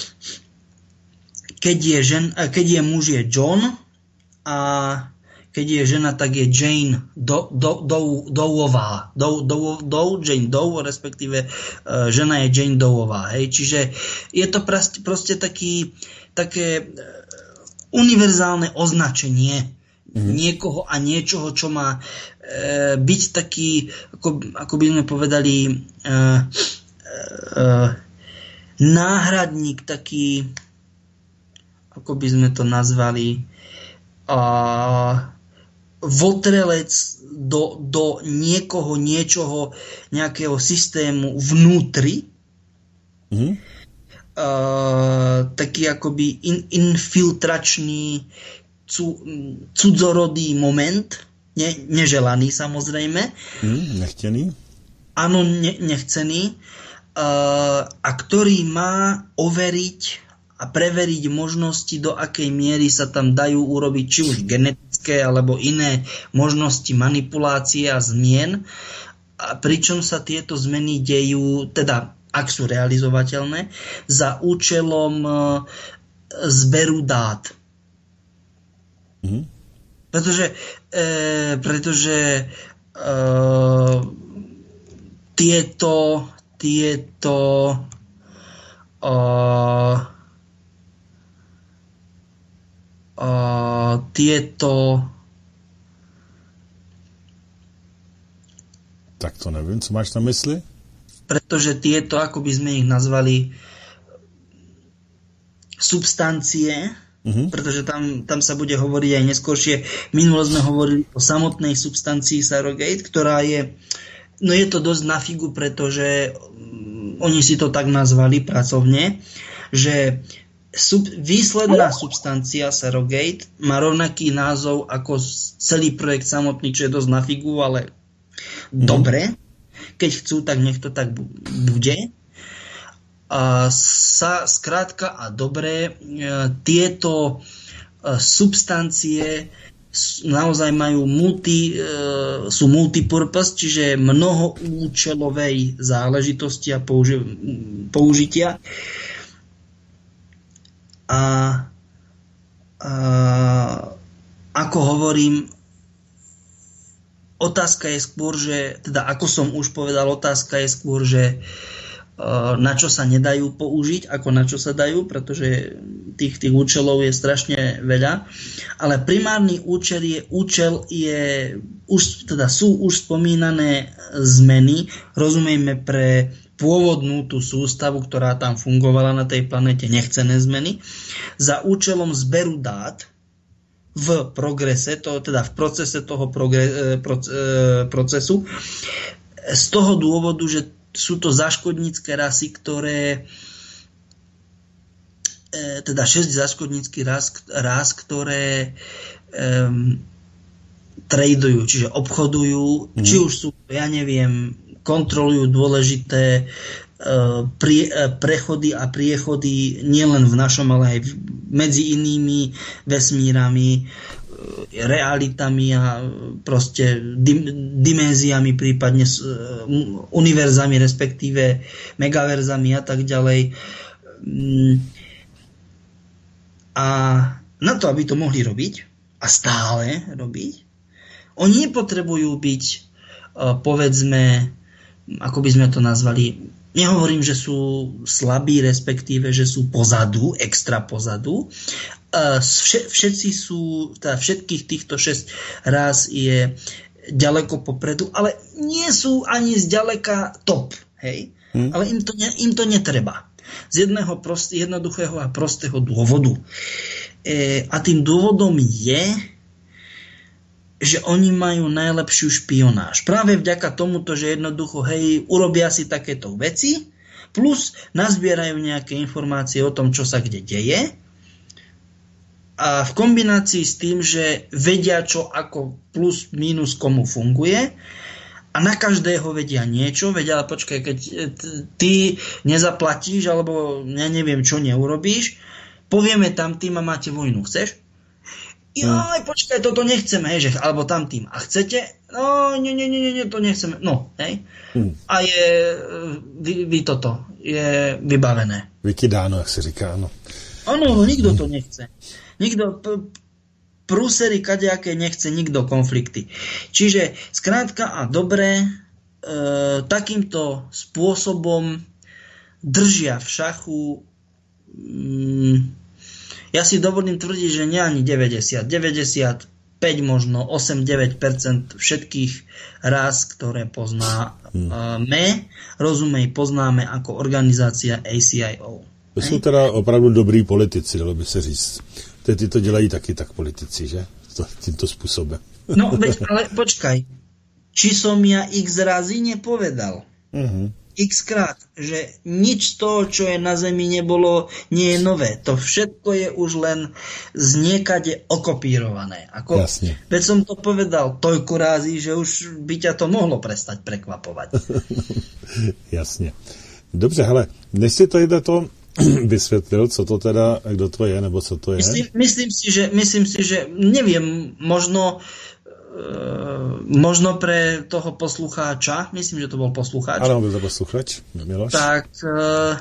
Keď je, žen, keď je muž je John a keď je žena, tak je Jane do, do, do, Dowová. Do, do, do, Jane Doe, respektíve uh, žena je Jane Dowová. Hej. Čiže je to proste, proste taký, také uh, univerzálne označenie mm-hmm. niekoho a niečoho, čo má uh, byť taký, ako, ako by sme povedali, uh, uh, náhradník, taký, ako by sme to nazvali, uh, votrelec do, do niekoho, niečoho, nejakého systému vnútri. Mm. Uh, taký akoby in, infiltračný cu, cudzorodý moment, ne, neželaný samozrejme. Mm, nechcený. Áno, ne, nechcený. Uh, a ktorý má overiť a preveriť možnosti, do akej miery sa tam dajú urobiť či už genetické alebo iné možnosti manipulácie a zmien, a pričom sa tieto zmeny dejú, teda ak sú realizovateľné, za účelom e, zberu dát. Mm. Pretože, e, pretože e, tieto tieto e, Uh, tieto tak to neviem, co máš na mysli? Pretože tieto, ako by sme ich nazvali, substancie, uh-huh. pretože tam, tam sa bude hovoriť aj neskôršie. Minulo sme hovorili o samotnej substancii Surrogate, ktorá je, no je to dosť na figu, pretože um, oni si to tak nazvali pracovne, že Sub, výsledná substancia Surrogate má rovnaký názov ako celý projekt samotný, čo je dosť na figu, ale mm. dobre. Keď chcú, tak nech to tak bude. A sa skrátka a dobre, tieto substancie naozaj majú multi, sú multipurpose, čiže mnohoúčelovej záležitosti a použi- použitia. A, a ako hovorím, otázka je skôr, že, teda ako som už povedal, otázka je skôr, že na čo sa nedajú použiť, ako na čo sa dajú, pretože tých, tých účelov je strašne veľa. Ale primárny účel je, účel je už, teda sú už spomínané zmeny, rozumieme pre pôvodnú tú sústavu, ktorá tam fungovala na tej planete, nechcené zmeny, za účelom zberu dát v progrese, to, teda v procese toho progre, procesu, z toho dôvodu, že sú to zaškodnícke rasy, ktoré teda šesť zaškodníckych ras, ras, ktoré um, tradujú, čiže obchodujú, mm. či už sú, ja neviem, kontrolujú dôležité uh, prie, uh, prechody a priechody nielen v našom, ale aj v, medzi inými vesmírami, realitami a proste dim, dimenziami, prípadne uh, univerzami, respektíve megaverzami a tak ďalej. Um, a na to, aby to mohli robiť a stále robiť, oni nepotrebujú byť uh, povedzme, ako by sme to nazvali, nehovorím, že sú slabí, respektíve, že sú pozadu, extra pozadu. Všetci sú, teda všetkých týchto šesť ráz je ďaleko popredu, ale nie sú ani zďaleka top, hej? Hmm. Ale im to, ne, im to netreba. Z jedného prost, jednoduchého a prostého dôvodu. E, a tým dôvodom je, že oni majú najlepšiu špionáž. Práve vďaka tomuto, že jednoducho, hej, urobia si takéto veci, plus nazbierajú nejaké informácie o tom, čo sa kde deje, a v kombinácii s tým, že vedia, čo ako plus minus komu funguje, a na každého vedia niečo, vedia, ale počkaj, keď ty nezaplatíš, alebo ja neviem, čo neurobíš, povieme tam tým a máte vojnu, chceš? Joj, počkaj, toto nechceme, hej, že, alebo tam tým. A chcete? No, nie, nie, nie, nie, to nechceme. No, hej. Hmm. A je vy, vy toto, je vybavené. Vykydáno, jak se říká, no. Áno, nikto to nechce. Nikto, p- prúsery kadejaké nechce, nikto konflikty. Čiže skrátka a dobre, e, takýmto spôsobom držia v šachu. Mm, ja si dovolím tvrdiť, že nie ani deväťdesiat, deväťdesiatpäť možno osem až deväť percent všetkých rás, ktoré poznáme, rozumej, poznáme ako organizácia A C I O. To jsou teda opravdu dobrý politici, dalo by se říct. Ty to dělají taky tak politici, že? To, tímto způsobem. No, veď, ale počkaj. Či som ja x razy nepovedal? Uh-huh. X krát, že nič z toho, čo je na Zemi, nebolo, nie je nové. To všetko je už len z niekade okopírované. Ako, Jasne. Veď som to povedal toľko razy, že už by ťa to mohlo prestať prekvapovať. Jasně. Dobře, hele, než si to jde to vysvětlil, co to teda, kdo to je, nebo co to je? Myslím, myslím, si, že, myslím si, že neviem, možno uh, možno pre toho poslucháča, myslím, že to bol poslucháč. Áno, byl to posluchač, Miloš. Tak uh,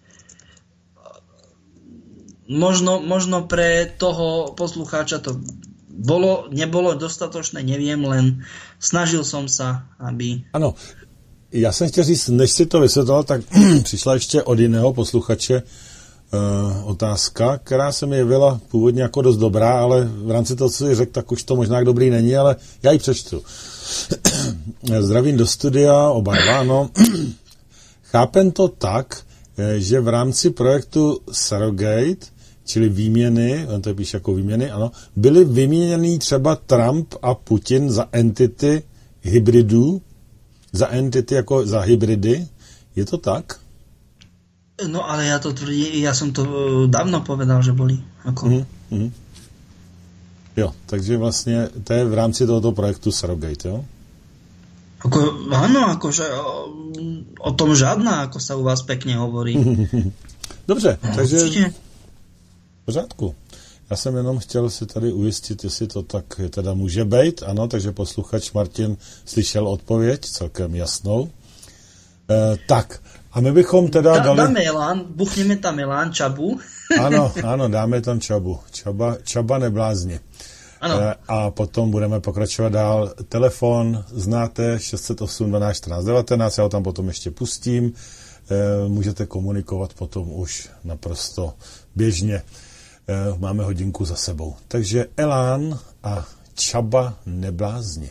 možno, možno pre toho poslucháča to bolo, nebolo dostatočné, neviem, len snažil som sa, aby... Ano, já jsem chtěl říct, než si to vysvětlil, tak přišla ještě od jiného posluchače uh, otázka, která se mi jevila původně jako dost dobrá, ale v rámci toho, co jsi řekl, tak už to možná dobrý není, ale já ji přečtu. Zdravím do studia, oba dva, no. Chápem to tak, že v rámci projektu Surrogate, čili výměny, on to píše jako výměny, ano, byly vyměněny třeba Trump a Putin za entity hybridů, za entity jako za hybridy. Je to tak? No ale ja to tvrdím, ja som to dávno povedal, že boli. Ako... Mm-hmm. Jo, takže vlastně to je v rámci tohoto projektu Surrogate, jo? Ako, áno, akože o, o tom žádná, ako sa u vás pekne hovorí. Dobře, no, takže určite. v pořádku. Já jsem jenom chtěl si tady ujistit, jestli to tak teda může být. Ano, takže posluchač Martin slyšel odpověď, celkem jasnou. E, tak, a my bychom teda da, dali... Dáme Elán, buchneme tam Elán, Čabu. Ano, ano, dáme tam Čabu. Čaba, čaba neblázni. Ano. E, a potom budeme pokračovat dál. Telefon znáte, šest set osm dvanáct čtrnáct devatenáct, já ho tam potom ještě pustím. E, můžete komunikovat potom už naprosto běžně. E, máme hodinku za sebou. Takže Elán a Čaba neblázni.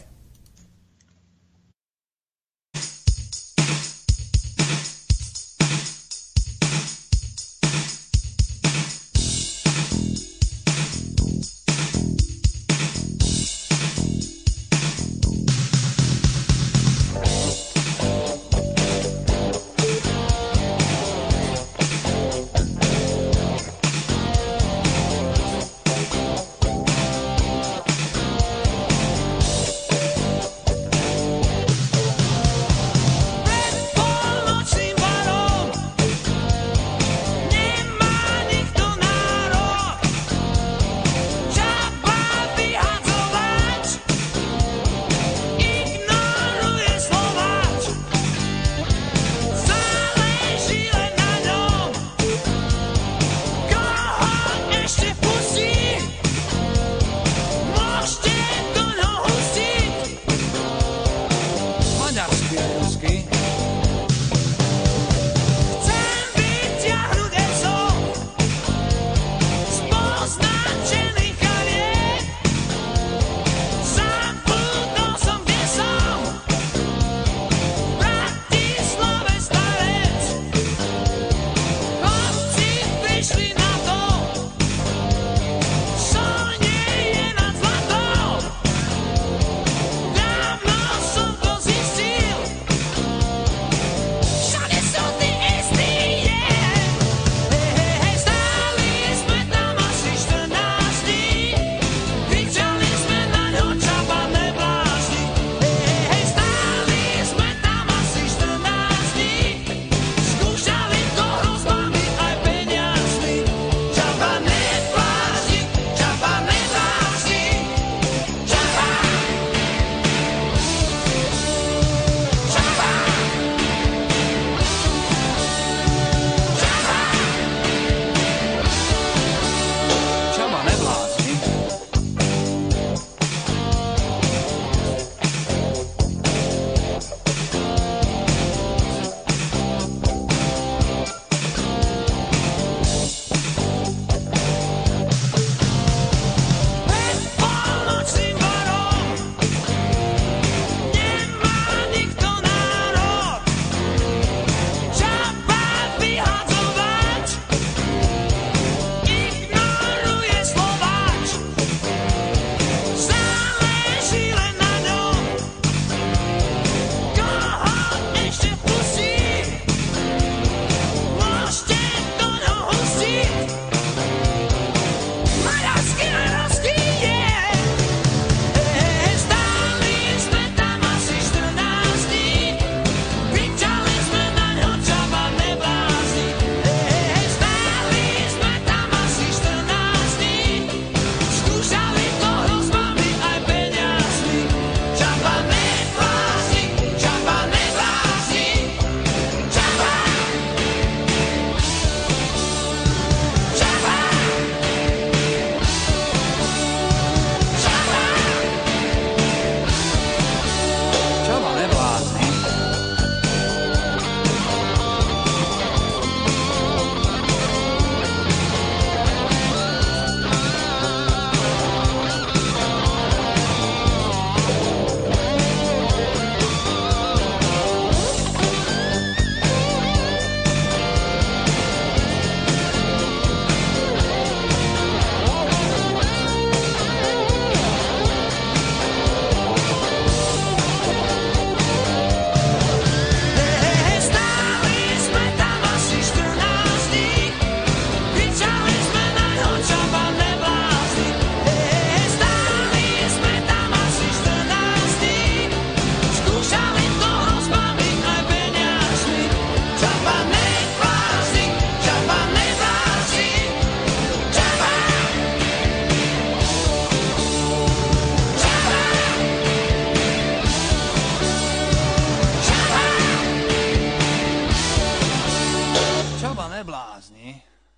neblázni.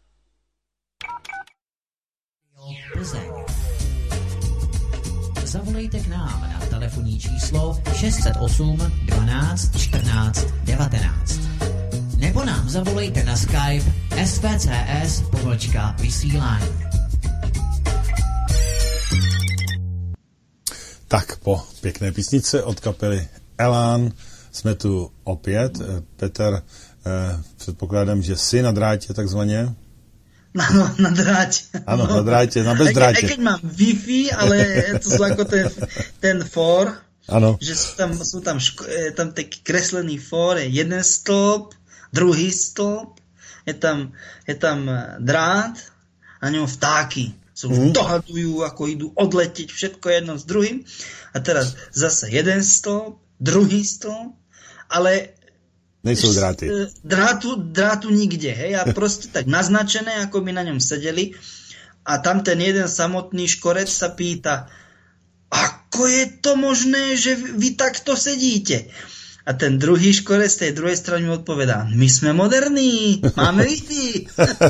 Plzeň. Zavolejte k nám na telefonní číslo šest set osm dvanáct čtrnáct devatenáct. Nebo nám zavolejte na Skype S V C S pomlčka vysílání. Tak po pěkné písnice od kapely Elán jsme tu opět. Petr, eh, předpokládám, že jsi na drátě takzvaně. Áno, na dráte. Áno, na dráte, na bezdráte. Aj keď mám Wi-Fi, ale to sú ako ten, ten fór, ano. Že sú tam, sú tam, ško- tam taký kreslený fór, je jeden stĺp, druhý stĺp, je tam, je tam drát a na ňom vtáky. Sa už mm. dohadujú, ako idú odletieť, všetko jedno s druhým. A teraz zase jeden stĺp, druhý stĺp, ale nejsou dráty. Drátu, drátu nikde, hej, a proste tak naznačené, ako my na ňom sedeli. A tam ten jeden samotný škorec sa pýta, ako je to možné, že vy takto sedíte? A ten druhý škorec z tej druhej strany mu odpovedá, my sme moderní, máme Wi-Fi.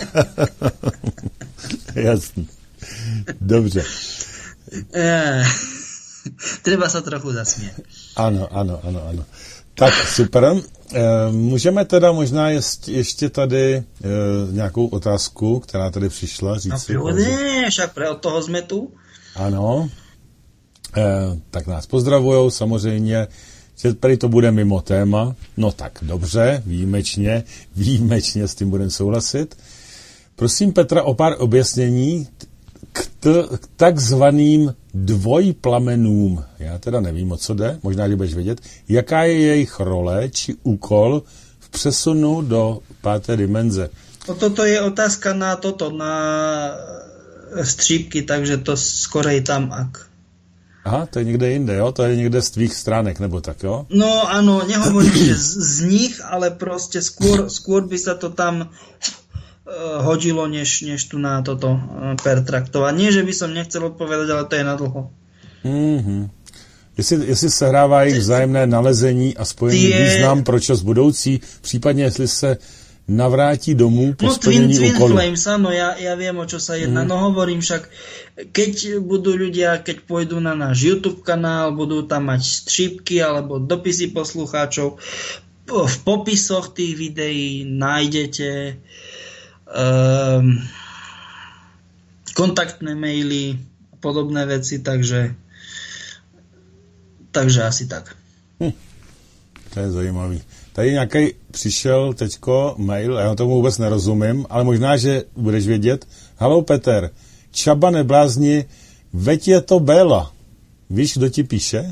Jasný. Dobře. E, treba sa trochu zasmieť. Ano, ano, ano, ano. Tak, super. E, můžeme teda možná jest, ještě tady e, nějakou otázku, která tady přišla. Říct no ne, však pre od toho sme tu. Ano. E, tak nás pozdravujou samozřejmě, že tady to bude mimo téma. No tak, dobře, výjimečně, výjimečně s tím budeme souhlasit. Prosím Petra o pár objasnění k, t- k takzvaným dvojplamenům. Já teda nevím, o co jde, možná, že budeš vědět. Jaká je jejich role či úkol v přesunu do páté dimenze? No toto je otázka na toto, na střípky, takže to skorej tam ak. Aha, to je někde jinde, jo? To je někde z tvých stránek, nebo tak, jo? No áno, nehovorím, že z, z nich, ale proste skôr, skôr by sa to tam hodilo, než, než tu na toto pertraktovať. Nie, že by som nechcel odpovedať, ale to je na dlho. Mm-hmm. Jestli, jestli sehrávají vzájemné nalezení a spojení je... význam pro čas budoucí, případně jestli se navrátí domů po no, splnení twin, úkolu. Twin Flames, áno, ja, ja viem, o čo sa jedná. Mm. No hovorím však, keď budú ľudia, keď pôjdu na náš YouTube kanál, budú tam mať střípky alebo dopisy poslucháčov, v popisoch tých videí nájdete Um, kontaktné maily a podobné veci, takže takže asi tak. Hm, to je zajímavý. Tady nějaký přišel teďko mail, já tomu vůbec nerozumím, ale možná, že budeš vědět. Haló Peter, Čaba neblázni, veď je to Béla. Víš, kdo ti píše?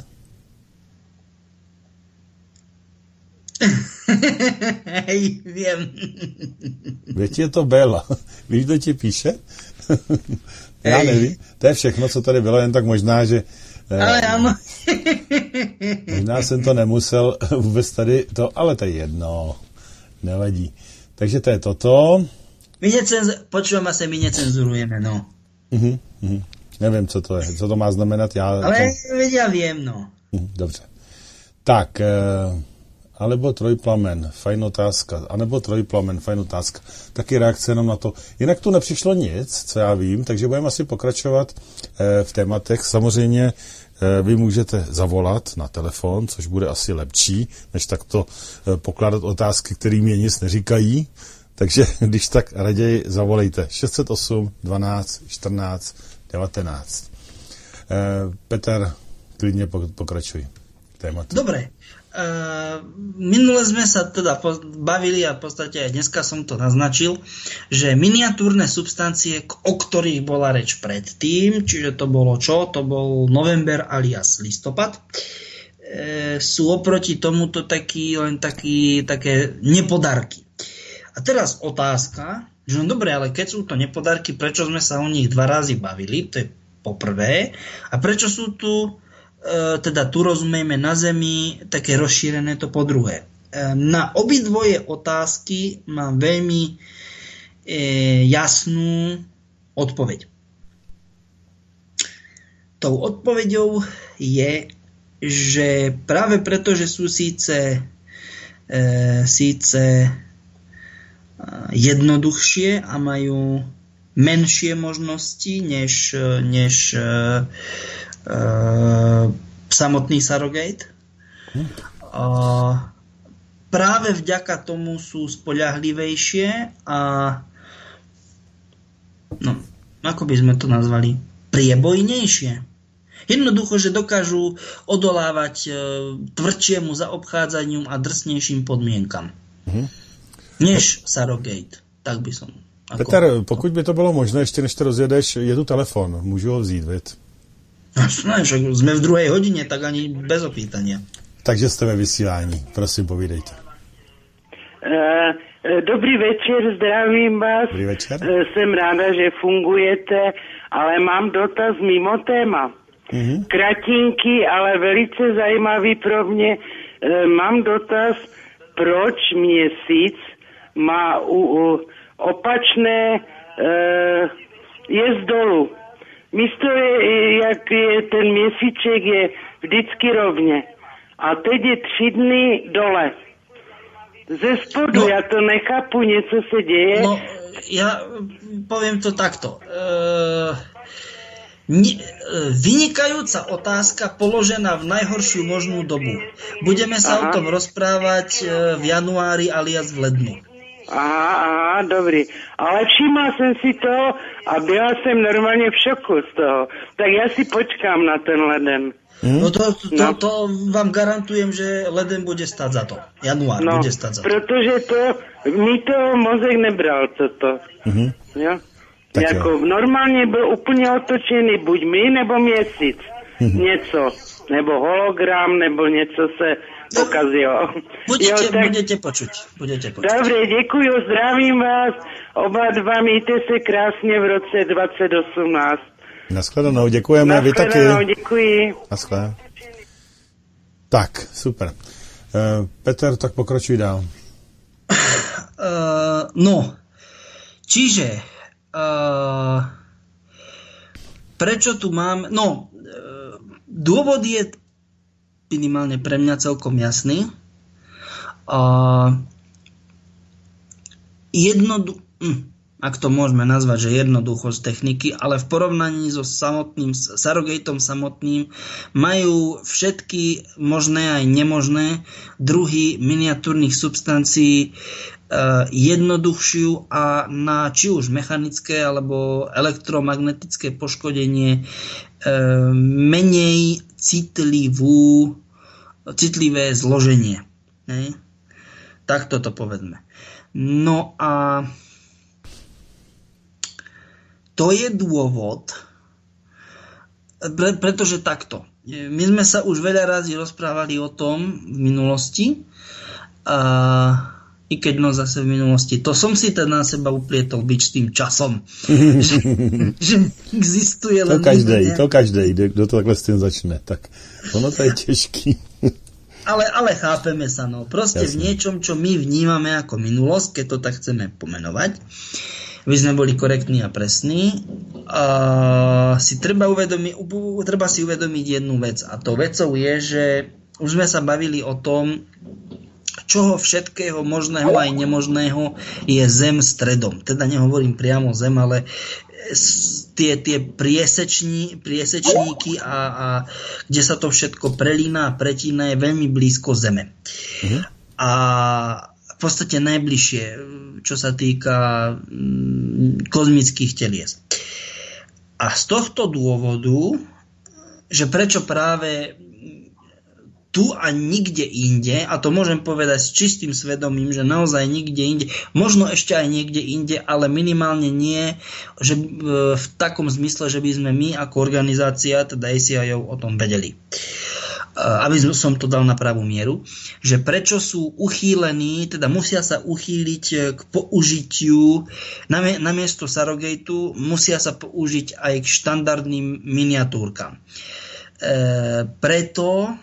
Hej, viem. Veď je to Béla. Víš, kdo ti píše? Já nevím. To je všechno, co tady bylo, jen tak možná, že... Ale áno. Možná jsem to nemusel vůbec tady to, ale to je jedno. Nevadí. Takže to je toto. My necenz... Počúvam sa, my necenzurujeme, no. Uh-huh, uh-huh. Nevím, co to je. Co to má znamenat? Já ale to... veď ja viem, no. Uh-huh, dobře. Tak... Uh... Alebo trojplamen, fajn otázka. A nebo trojplamen, fajn otázka. Taky reakce jenom na to. Jinak tu nepřišlo nic, co já vím, takže budeme asi pokračovat eh, v tématech. Samozřejmě eh, vy můžete zavolat na telefon, což bude asi lepší, než takto eh, pokládat otázky, které mě nic neříkají. Takže když tak raději zavolejte. šest set osm dvanáct čtrnáct devatenáct. Eh, Petr, klidně pokračuj. Tématu. Dobre. Uh, minule sme sa teda bavili a v podstate aj dneska som to naznačil, že miniatúrne substancie, o ktorých bola reč predtým, čiže to bolo čo? To bol november alias listopad, uh, sú oproti tomuto taký, len taký, také nepodarky. A teraz otázka, že no dobre, ale keď sú to nepodarky, prečo sme sa o nich dva razy bavili, to je po prvé, a prečo sú tu teda tu rozumieme na Zemi, také rozšírené to po druhé. Na obidvoje otázky mám veľmi e, jasnú odpoveď. Tou odpoveďou je, že práve preto, že sú síce, e, síce jednoduchšie a majú menšie možnosti než, než uh, uh, samotný Sarogate. Hm. Uh, práve vďaka tomu sú spoľahlivejšie a no, ako by sme to nazvali, priebojnejšie. Jednoducho, že dokážu odolávať uh, tvrdšiemu zaobchádzaniu a drsnejším podmienkam. Hm. Než Sarogate. Tak by som. Ako... Peter, pokud by to bylo možné, ještě než to rozjedeš, je tu telefon, můžu ho vzít, viď? No, však jsme v druhé hodině, tak ani bez opýtania. Takže jste ve vysílání, prosím, povídejte. Uh, dobrý večer, zdravím vás. Dobrý večer. Uh, jsem ráda, že fungujete, ale mám dotaz mimo téma. Uh-huh. Kratinký, ale velice zajímavý pro mě. Uh, mám dotaz, proč měsíc má u, u opačné e, je z dolu. Místo je, jak je ten měsíček, je vždycky rovně. A teď je tři dny dole. Ze spodu, no, já to nechápu, něco se děje. No, já poviem to takto. E, ne, vynikajúca otázka položená v najhoršiu možnú dobu. Budeme sa Aha. o tom rozprávať v januári alias v lednu. Aha, aha, dobrý. Ale všimla jsem si to a byla jsem normálně v šoku z toho. Tak já si počkám na ten leden. Hmm? No to, to, no. to vám garantujem, že leden bude stát za to. Január no, bude stát za to. Protože to, mi to mozek nebral toto. Mm-hmm. Jo? Jako jo. Normálně byl úplně otočený buď my, nebo měsíc. Mm-hmm. Něco. Nebo hologram, nebo něco se pokazilo. Budete, jo, tak... budete počuť. Budete počuť. Dobre, děkuju, zdravím vás. Oba dva, mějte se krásně v roce dvacet osmnáct. Naschledanou, děkujeme. Vy taky. Naschledanou, děkuji. Naschle. Tak, super. Uh, Peter, tak pokračuj dál. Uh, no, čiže uh, prečo tu mám... No, uh, dôvod je minimálne pre mňa celkom jasný. Uh, jednodu... Hm, ak to môžeme nazvať, že jednoduchosť techniky, ale v porovnaní so samotným Sarogateom samotným majú všetky možné aj nemožné druhy miniatúrnych substancií uh, jednoduchšiu a na či už mechanické alebo elektromagnetické poškodenie uh, menej citlivú, citlivé zloženie. Hej? Takto to povedzme. No a to je dôvod, pre, pretože takto. My sme sa už veľa razy rozprávali o tom v minulosti, a, i keď no zase v minulosti. To som si teda na seba uplietol byť s tým časom. že, že existuje len... To každej, to každej, kdo to takhle s tým začne. Tak ono to je těžký. ale, ale chápeme sa, no. Proste Jasne. V niečom, čo my vnímame ako minulosť, keď to tak chceme pomenovať, aby sme boli korektní a presní, a si treba, uvedomi, treba si uvedomiť jednu vec. A to vecou je, že už sme sa bavili o tom, čoho všetkého možného aj nemožného je Zem stredom. Teda nehovorím priamo Zem, ale tie, tie prieseční, priesečníky, a, a kde sa to všetko prelína a pretína, je veľmi blízko Zeme. Mhm. A v podstate najbližšie, čo sa týka kozmických telies. A z tohto dôvodu, že prečo práve tu a nikde inde, a to môžem povedať s čistým svedomím, že naozaj nikde inde, možno ešte aj niekde inde, ale minimálne nie, že v takom zmysle, že by sme my ako organizácia, teda á cé í ó, o tom vedeli. Aby som to dal na pravú mieru, že prečo sú uchýlení, teda musia sa uchýliť k použitiu, namiesto Sarogateu musia sa použiť aj k štandardným miniatúrkam. E, preto,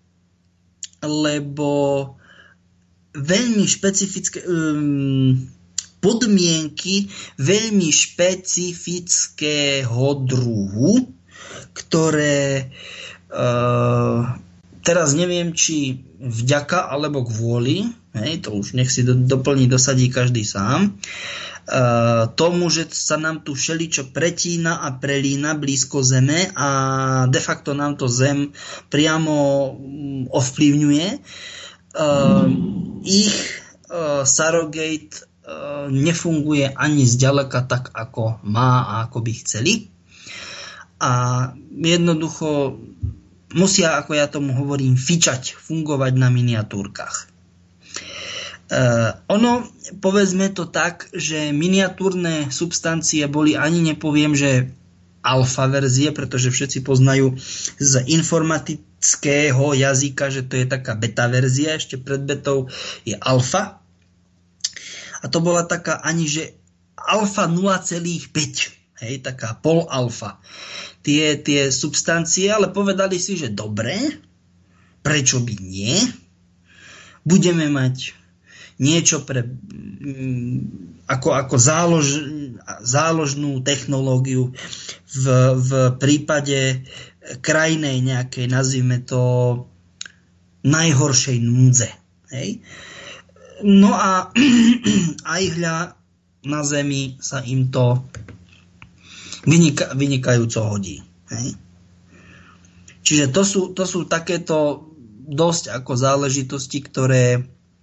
lebo veľmi špecifické um, podmienky veľmi špecifického druhu, ktoré Uh, teraz neviem, či vďaka alebo kvôli, hej, to už nech si do, doplní, dosadí každý sám, Uh, tomu, že sa nám tu všeličo pretína a prelína blízko Zeme a de facto nám to Zem priamo ovplyvňuje. Uh, ich uh, Surrogate uh, nefunguje ani zďaleka tak, ako má a ako by chceli. A jednoducho musia, ako ja tomu hovorím, fičať, fungovať na miniatúrkach. Uh, ono, povedzme to tak, že miniatúrne substancie boli, ani nepoviem, že alfa verzie, pretože všetci poznajú z informatického jazyka, že to je taká beta verzia, ešte pred betou je alfa. A to bola taká ani, že alfa nula celá päť, hej, taká pol alfa. Tie, tie substancie, ale povedali si, že dobre, prečo by nie? Budeme mať niečo pre, ako, ako zálož, záložnú technológiu v, v prípade krajnej nejakej, nazvime to, najhoršej núdze. Hej? No a aj hľa na Zemi sa im to vynika, vynikajúco hodí. Hej? Čiže to sú, to sú takéto dosť ako záležitosti, ktoré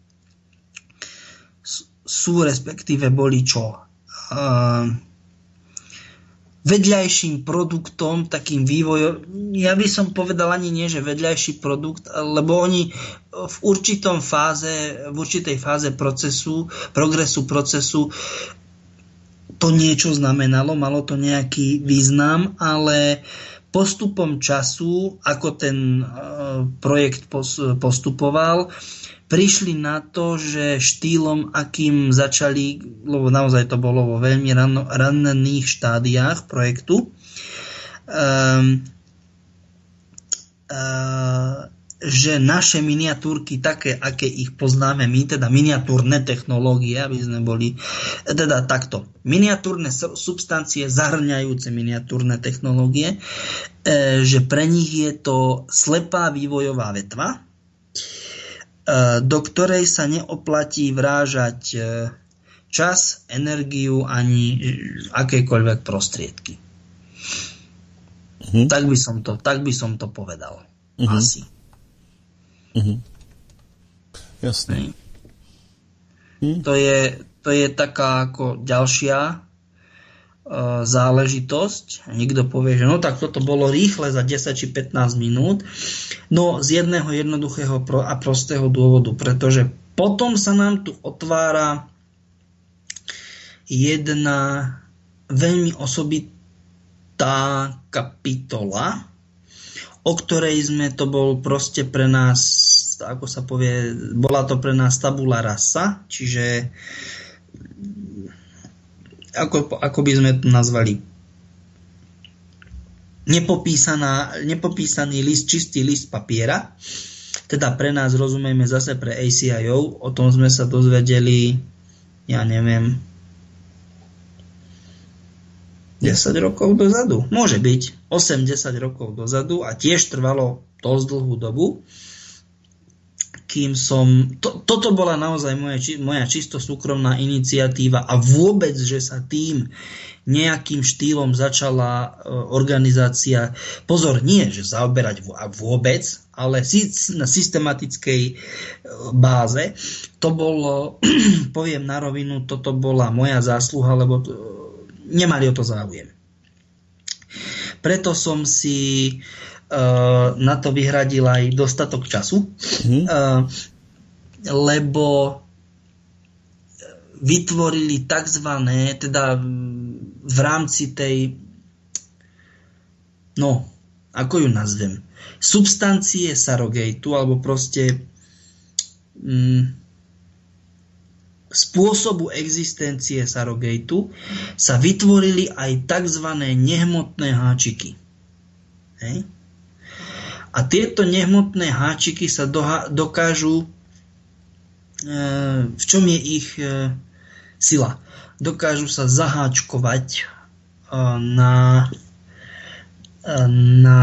sú, respektíve boli čo? Uh, vedľajším produktom, takým vývojom, ja by som povedal ani nie, že vedľajší produkt, lebo oni v určitom fáze, v určitej fáze procesu, progresu procesu to niečo znamenalo, malo to nejaký význam, ale postupom času, ako ten uh, projekt pos, postupoval, prišli na to, že štýlom, akým začali, lebo naozaj to bolo vo veľmi ranno, ranných štádiách projektu, um, uh, že naše miniatúrky, také, aké ich poznáme my, teda miniatúrne technológie, aby sme boli, teda takto, miniatúrne substancie zahrňajúce miniatúrne technológie, uh, že pre nich je to slepá vývojová vetva, do ktorej sa neoplatí vrážať čas, energiu ani akékoľvek prostriedky. Uh-huh. Tak by som to, tak by som to povedal. Uh-huh. Asi. Uh-huh. Jasné. Uh-huh. To je, to je taká ako ďalšia uh, záležitosť. Niekto povie, že no tak toto bolo rýchle za desať či pätnásť minút. No z jedného jednoduchého a prostého dôvodu, pretože potom sa nám tu otvára jedna veľmi osobitá kapitola, o ktorej sme, to bol proste pre nás, ako sa povie, bola to pre nás tabula rasa, čiže ako, ako by sme to nazvali, Nepopísaná, nepopísaný list, čistý list papiera. Teda pre nás, rozumieme zase pre á cé í ó, o tom sme sa dozvedeli, ja neviem, desať rokov dozadu. Môže byť osem desať rokov dozadu a tiež trvalo dosť dlhú dobu, kým som... To, toto bola naozaj moja, moja čisto súkromná iniciatíva a vôbec, že sa tým nejakým štýlom začala organizácia, pozor, nie, že zaoberať vôbec, ale na systematickej báze. To bolo, poviem na rovinu, toto bola moja zásluha, lebo nemali o to záujem. Preto som si uh, na to vyhradil aj dostatok času, mm. uh, lebo vytvorili takzvané, teda v rámci tej, no, ako ju nazvem, substancie Surrogate, alebo proste mm, spôsobu existencie Surrogate sa vytvorili aj takzvané nehmotné háčiky. Hej? A tieto nehmotné háčiky sa doha- dokážu, e, v čom je ich e, sila? Dokážu sa zaháčkovať e, na e, na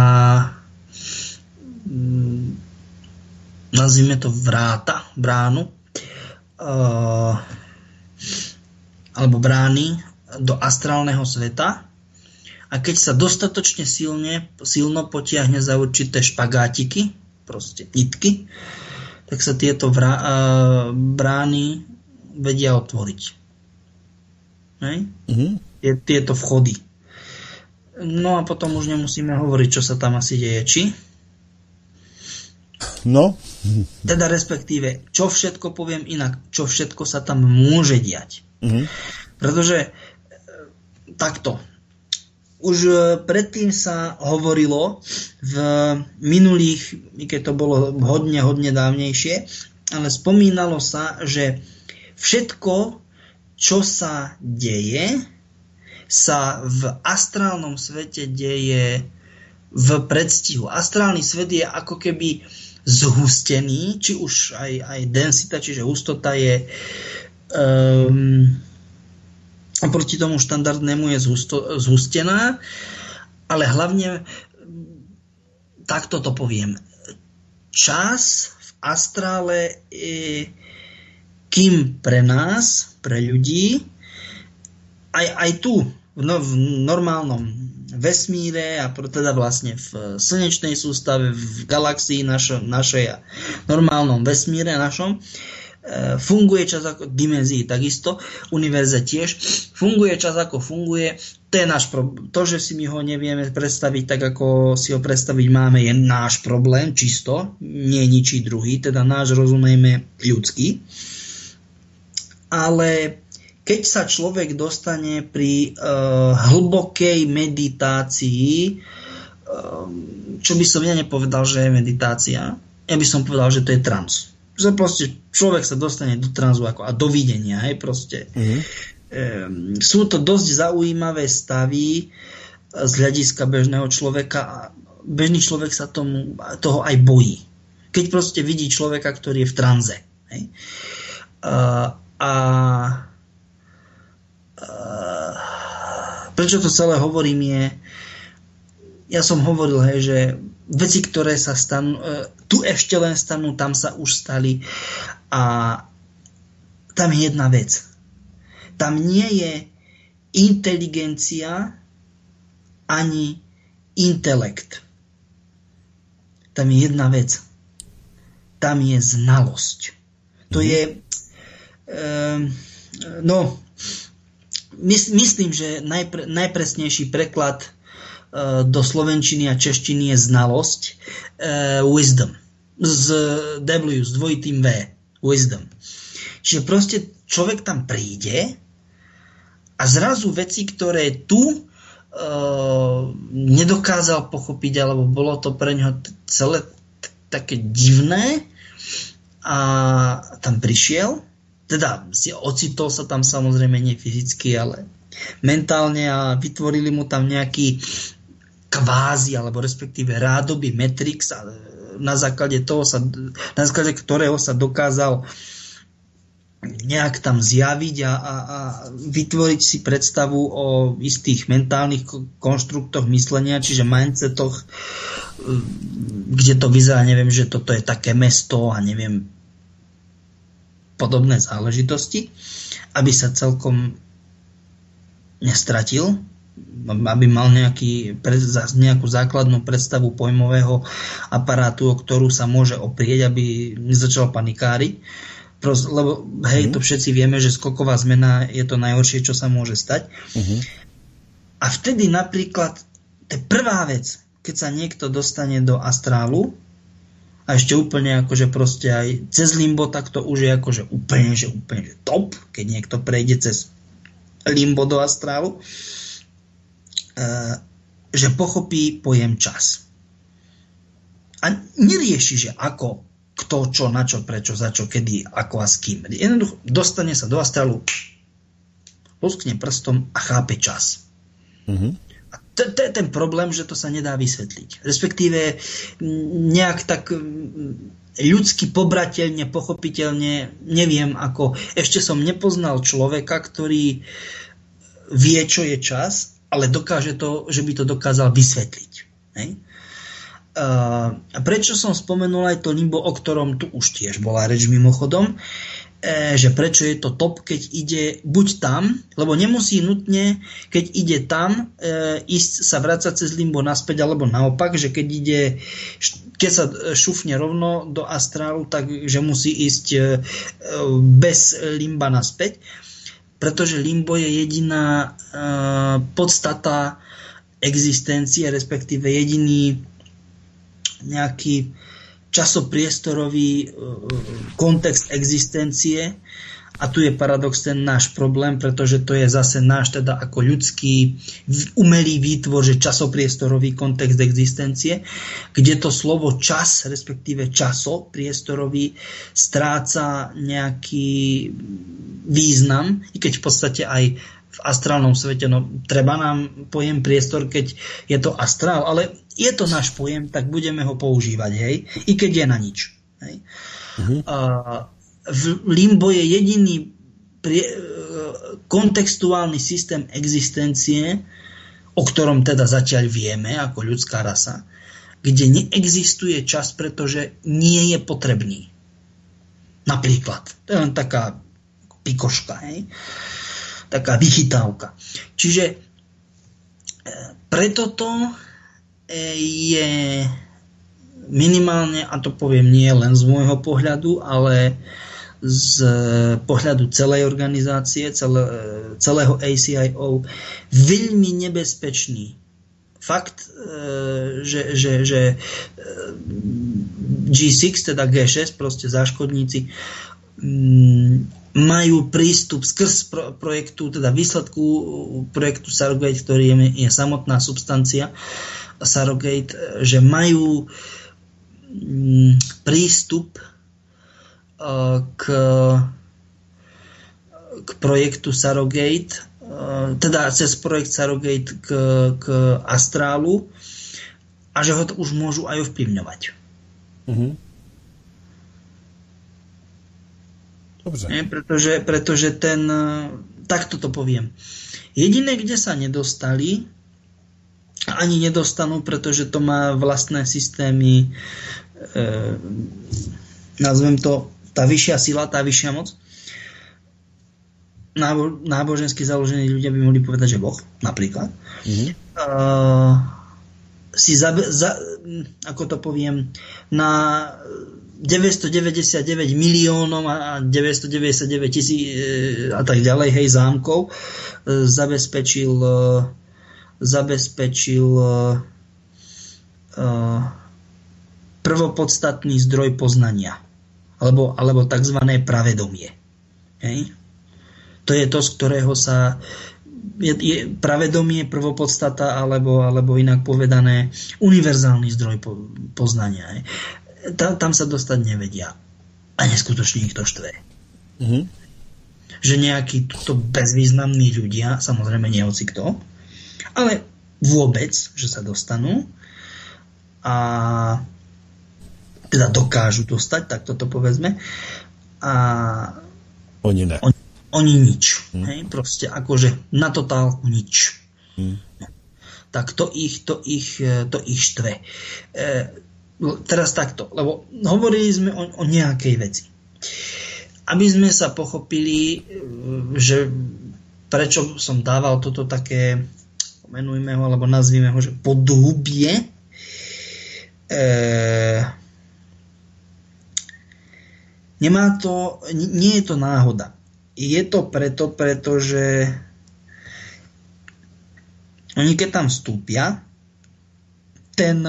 mm, nazvime to vráta, bránu, uh, alebo brány do astrálneho sveta a keď sa dostatočne silne, silno potiahne za určité špagátiky, proste nitky, tak sa tieto vrá, uh, brány vedia otvoriť. Hej? Mm-hmm. Tieto vchody. No a potom už nemusíme hovoriť, čo sa tam asi deje. Či? No. Teda respektíve, čo všetko, poviem inak, čo všetko sa tam môže diať. Mm-hmm. Pretože takto. Už predtým sa hovorilo v minulých, keď to bolo hodne, hodne dávnejšie, ale spomínalo sa, že všetko, čo sa deje, sa v astrálnom svete deje v predstihu. Astrálny svet je ako keby zhustený, či už aj, aj densita, čiže hustota je um, oproti tomu štandardnému je zhusto, zhustená, ale hlavne takto to poviem. Čas v astrále je, kým pre nás, pre ľudí, aj, aj tu v, no, v normálnom vesmíre a teda vlastne v slnečnej sústave, v galaxii našo, našej a normálnom vesmíre našom, funguje čas ako dimenzii takisto, univerze tiež, funguje čas ako funguje, to je náš problém. To, že si my ho nevieme predstaviť tak, ako si ho predstaviť máme, je náš problém, čisto, nie ničí druhý, teda náš, rozumejme, ľudský. Ale keď sa človek dostane pri uh, hlbokej meditácii, uh, čo by som ja nepovedal, že je meditácia, ja by som povedal, že to je trans. Že proste človek sa dostane do transu ako, a do videnia. Hej, proste. Mm-hmm. Um, sú to dosť zaujímavé stavy z hľadiska bežného človeka a bežný človek sa tomu, toho aj bojí. Keď proste vidí človeka, ktorý je v tranze. Hej. Uh, a uh, prečo to celé hovorím je, ja som hovoril, hej, že veci, ktoré sa stanú, tu ešte len stanú, tam sa už stali a tam je jedna vec. Tam nie je inteligencia ani intelekt. Tam je jedna vec. Tam je znalosť. To je um, no mys, myslím, že najpre, najpresnejší preklad do slovenčiny a češtiny je znalosť, uh, wisdom. Z W, s dvojitým V. Wisdom. Čiže proste človek tam príde a zrazu veci, ktoré tu uh, nedokázal pochopiť, alebo bolo to pre ňoho celé t- také divné a tam prišiel, teda si ocitol sa tam samozrejme nie fyzicky, ale mentálne a vytvorili mu tam nejaký kvázi, alebo respektíve rádoby Matrix, a na základe toho sa, na základe ktorého sa dokázal nejak tam zjaviť a, a, a vytvoriť si predstavu o istých mentálnych konštruktoch myslenia, čiže mindsetoch, kde to vyzerá, neviem, že toto je také mesto a neviem, podobné záležitosti, aby sa celkom nestratil, aby mal nejaký, nejakú základnú predstavu pojmového aparátu, o ktorú sa môže oprieť, aby nezačal panikáriť. Prost, lebo hej, uh-huh. to všetci vieme, že skoková zmena je to najhoršie, čo sa môže stať. Uh-huh. A vtedy napríklad, to je prvá vec, keď sa niekto dostane do astrálu, a ešte úplne akože proste aj cez limbo, tak to už je akože úplne, že úplne že top, keď niekto prejde cez limbo do astrálu, uh, že pochopí pojem čas. A nerieši, že ako, kto, čo, na čo, prečo, za čo, kedy, ako a s kým. Jednoducho dostane sa do astrálu, luskne prstom a chápe čas. Mhm. A to, to je ten problém, že to sa nedá vysvetliť. Respektíve nejak tak ľudsky pobrateľne, pochopiteľne, neviem ako. Ešte som nepoznal človeka, ktorý vie, čo je čas, ale dokáže to, že by to dokázal vysvetliť. Hej? Uh, a prečo som spomenul aj to limbo, o ktorom tu už tiež bola reč mimochodom, e, že prečo je to top, keď ide buď tam, lebo nemusí nutne, keď ide tam, e, ísť sa vrácať cez limbo naspäť, alebo naopak, že keď ide, keď sa šufne rovno do astrálu, tak že musí ísť e, bez limba naspäť, pretože limbo je jediná e, podstata existencie, respektíve jediný nejaký časopriestorový kontext existencie, a tu je paradox ten náš problém, pretože to je zase náš teda ako ľudský umelý výtvor, že časopriestorový kontext existencie, kde to slovo čas, respektíve časopriestorový, stráca nejaký význam, i keď v podstate aj v astrálnom svete, no treba nám pojem priestor, keď je to astrál, ale je to náš pojem, tak budeme ho používať, hej, i keď je na nič. Hej. Uh-huh. A v limbo je jediný prie, kontextuálny systém existencie, o ktorom teda zatiaľ vieme ako ľudská rasa, kde neexistuje čas, pretože nie je potrebný. Napríklad. To je len taká pikoška, hej. Taká vychytávka. Čiže preto to je minimálne, a to poviem nie len z môjho pohľadu, ale z pohľadu celej organizácie, celé, celého A C I O, veľmi nebezpečný fakt, že, že, že G šesť, teda G šesť, proste záškodníci, majú prístup skrz pro, projektu, teda výsledku projektu Sarogate, ktorý je, je samotná substancia Sarogate, že majú m, prístup uh, k, k projektu Sarogate, uh, teda cez projekt Sarogate k, k astrálu, a že ho to už môžu aj ovplyvňovať. Mhm. Dobře. Nie, pretože, pretože ten, takto to poviem, jediné, kde sa nedostali, ani nedostanú, pretože to má vlastné systémy, e, nazvem to tá vyššia sila, tá vyššia moc. Nábo, nábožensky založení ľudia by mohli povedať, že Boh, napríklad. Mm-hmm. E, si za, za, ako to poviem, na deväťstodeväťdesiatdeväť miliónov a deväťstodeväťdesiatdeväť tisíc a tak ďalej, hej, zámkov zabezpečil zabezpečil prvopodstatný zdroj poznania, alebo, alebo takzvané pravedomie. Hej. To je to, z ktorého sa je, je pravedomie, prvopodstata, alebo, alebo inak povedané univerzálny zdroj po, poznania. Hej. Tam, tam sa dostať nevedia. A neskutočne ich to štve. Mm-hmm. Že nejakí túto bezvýznamní ľudia, samozrejme nie hoci kto, ale vôbec, že sa dostanú a teda dokážu dostať, tak toto povedzme. A oni ne. On, oni nič. Mm. Hej? Proste akože na totálku nič. Mm. Tak to ich, to ich, to ich štve. E, Teraz takto, lebo hovorili sme o, o nejakej veci. Aby sme sa pochopili, že prečo som dával toto také, pomenujme ho, alebo nazvime ho, že podhubie, e, nemá to, nie je to náhoda. Je to preto, pretože oni keď tam vstúpia, ten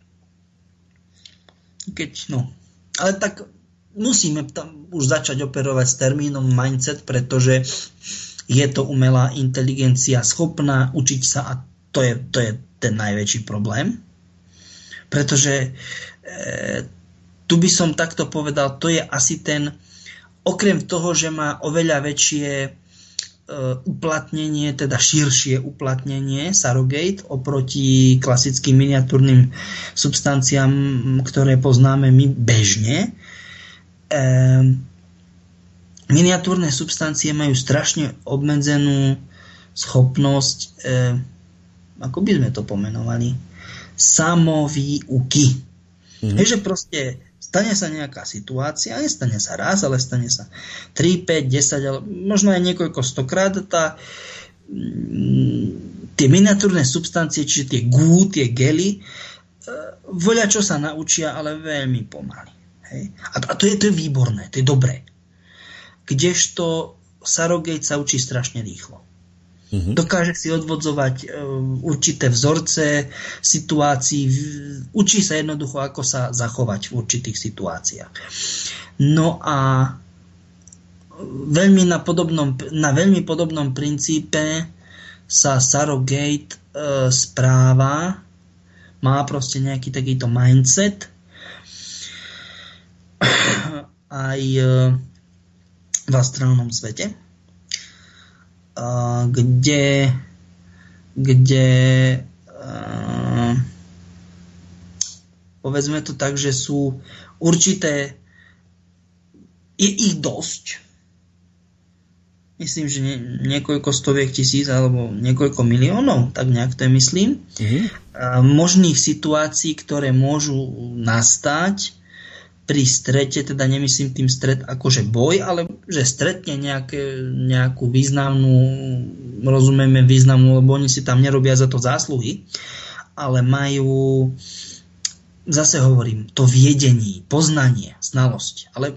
keď, no, ale tak musíme tam už začať operovať s termínom mindset, pretože je to umelá inteligencia schopná učiť sa, a to je, to je ten najväčší problém. Pretože e, tu by som takto povedal, to je asi ten, okrem toho, že má oveľa väčšie uplatnenie, teda širšie uplatnenie Sarogate oproti klasickým miniatúrnym substanciám, ktoré poznáme my bežne. E, miniatúrne substancie majú strašne obmedzenú schopnosť, e, ako by sme to pomenovali, samovýuky. Mm-hmm. Je, že proste stane sa nejaká situácia, nestane sa raz, ale stane sa tri, päť, desať, ale možno aj niekoľko stokrát, tá, tie miniatúrne substancie, čiže tie gú, tie gely, voľa čo sa naučia, ale veľmi pomaly. Hej? A to je, to je výborné, to je dobré. Kdežto Surrogate sa učí strašne rýchlo. Mm-hmm. Dokáže si odvodzovať uh, určité vzorce situácií, v, učí sa jednoducho, ako sa zachovať v určitých situáciách. No a veľmi na, podobnom, na veľmi podobnom princípe sa Surrogate uh, správa, má proste nejaký takýto mindset aj uh, v astrálnom svete, uh, kde, kde uh, povedzme to tak, že sú určité, je ich dosť, myslím, že nie, niekoľko stoviek tisíc alebo niekoľko miliónov, tak nejak to je myslím, mm-hmm. uh, možných situácií, ktoré môžu nastať pri strete, teda nemyslím tým stret akože boj, ale že stretne nejaké, nejakú významnú, rozumieme významnú, lebo oni si tam nerobia za to zásluhy, ale majú, zase hovorím, to viedenie, poznanie, znalosť, ale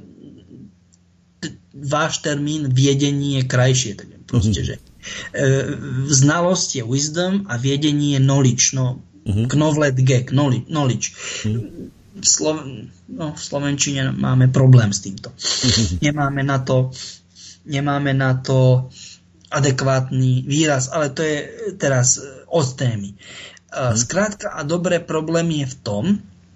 t- váš termín viedenie je krajšie, tak proste, mm-hmm. že e, znalosť je wisdom a viedenie je knowledge, no, mm-hmm. knowledge, get, knowledge, knowledge. Mm-hmm. Slo- no, v slovenčine máme problém s týmto. Nemáme na to, nemáme na to adekvátny výraz, ale to je teraz od témy. Skrátka a dobré, problém je v tom,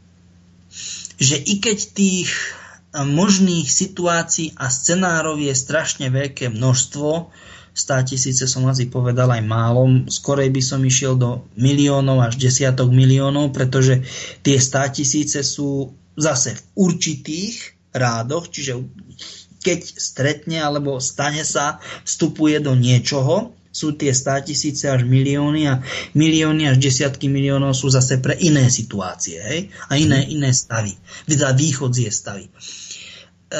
že i keď tých možných situácií a scenárov je strašne veľké množstvo, státisíce som asi povedal aj málo, skorej by som išiel do miliónov až desiatok miliónov, pretože tie státisíce sú zase v určitých rádoch, čiže keď stretne alebo stane sa, vstupuje do niečoho, sú tie státisíce až milióny a milióny až desiatky miliónov sú zase pre iné situácie, hej? A iné, iné stavy, teda východzie stavy. E,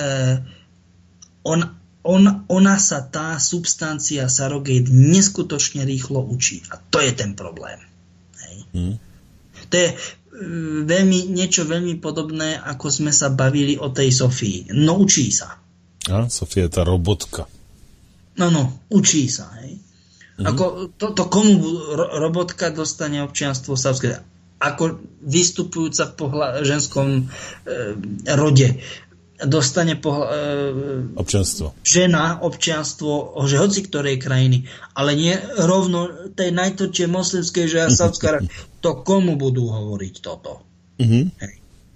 on On, ona sa tá substancia Surrogate neskutočne rýchlo učí. A to je ten problém. Hej. Mm. To je um, veľmi, niečo veľmi podobné, ako sme sa bavili o tej Sofii. No učí sa. A, Sofia je tá robotka. No, no, učí sa. Hej. Mm. Ako, to, to komu ro, robotka dostane občianstvo savské? Ako vystupujúca v pohľa, ženskom e, rode dostane po, e, občianstvo. Žena občianstvo, že hoci ktorej krajiny, ale nie rovno tej najtvrdšie moslimskej, že Saudská Arábia. To komu budú hovoriť toto? Mm-hmm. Hej.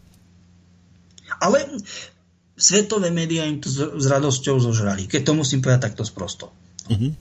Ale svetové médiá im to s, s radosťou zožrali, keď to musím povedať takto sprosto. Mm-hmm.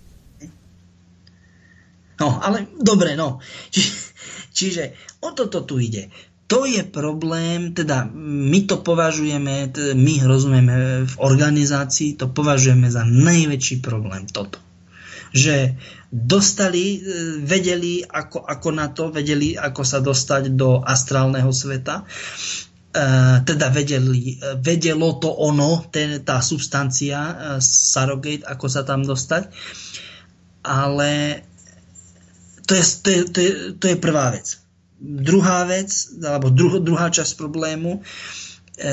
No, ale dobre, no. Či, čiže o toto tu ide. To je problém, teda my to považujeme, my rozumieme v organizácii, to považujeme za najväčší problém toto. Že dostali, vedeli ako, ako na to, vedeli ako sa dostať do astrálneho sveta, e, teda vedeli, vedelo to ono, ten, tá substancia Surrogate, ako sa tam dostať, ale to je, to je, to je, to je prvá vec. Druhá vec, alebo druh, druhá časť problému, e,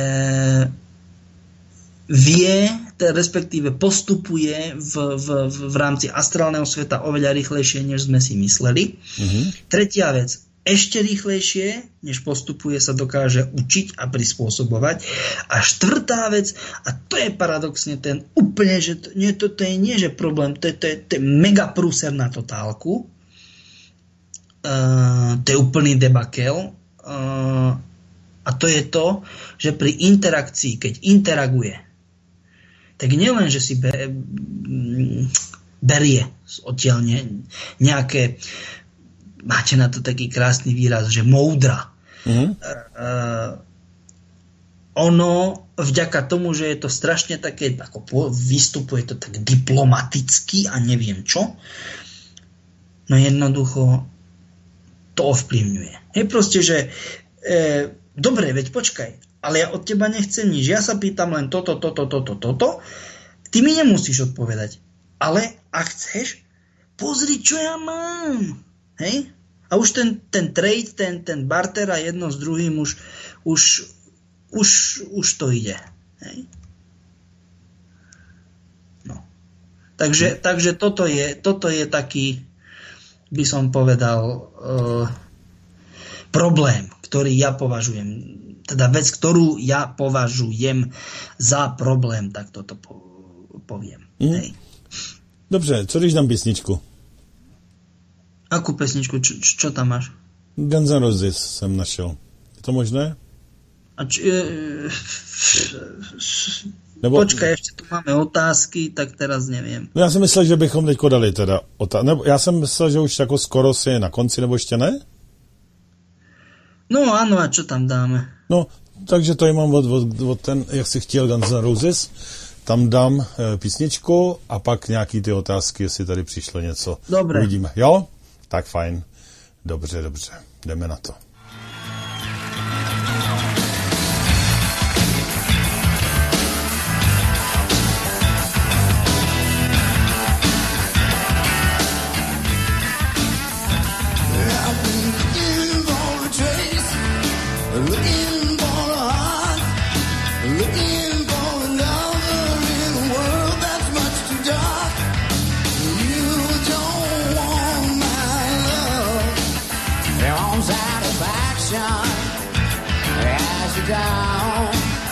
vie, respektíve postupuje v, v, v rámci astrálneho sveta oveľa rýchlejšie, než sme si mysleli. Mm-hmm. Tretia vec, ešte rýchlejšie, než postupuje, sa dokáže učiť a prispôsobovať. A štvrtá vec, a to je paradoxne ten úplne, že to, nie, to, to je nie, že problém, to je, to je, to je mega prúser na totálku. Uh, to je úplný debakel uh, a to je to, že pri interakcii, keď interaguje, tak nielen, že si be, berie odtiaľ ne, nejaké, máte na to taký krásny výraz, že moudra. Mm-hmm. Uh, ono vďaka tomu, že je to strašne také, ako vystupuje to tak diplomaticky a neviem čo, no jednoducho to ovplyvňuje. Je proste, že e, dobre, veď počkaj, ale ja od teba nechcem nič. Ja sa pýtam len toto, toto, toto, toto. Ty mi nemusíš odpovedať. Ale ak chceš, pozri, čo ja mám. Hej? A už ten, ten trade, ten, ten barter a jedno s druhým už, už, už, už to ide. Hej? No. Takže, takže toto, je, toto je taký, by som povedal, uh, problém, ktorý ja považujem, teda vec, ktorú ja považujem za problém, tak toto po, poviem. Mm. Hej. Dobře, co když dám písničku? Akú pesničku? Čo, čo tam máš? Guns N' Roses jsem našel. Je to možné? A či, e, Nebo... Počkaj, ešte tu máme otázky, tak teraz neviem. No já jsem myslel, že bychom teďko dali teda otázky. Nebo já jsem myslel, že už jako skoro si je na konci, nebo ještě ne? No áno, a čo tam dáme? No, takže to mám od, od, od ten, jak si chtěl Guns N' Roses. Tam dám e, písničku a pak nějaký ty otázky, jestli tady přišlo něco. Dobre. Uvidíme. Jo? Tak fajn. Dobře, dobře. Jdeme na to. Down.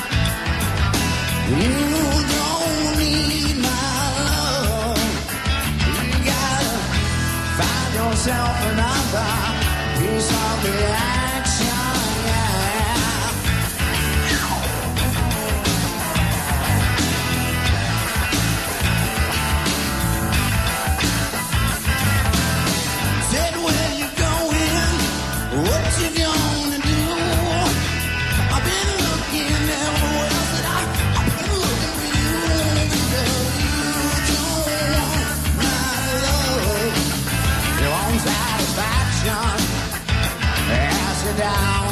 You don't need my love. You gotta find yourself another piece of the action, yeah. Said where you going, what you gonna do? I've been looking everywhere, said I, I've been looking for you, because you don't want my love. You want satisfaction, pass it down.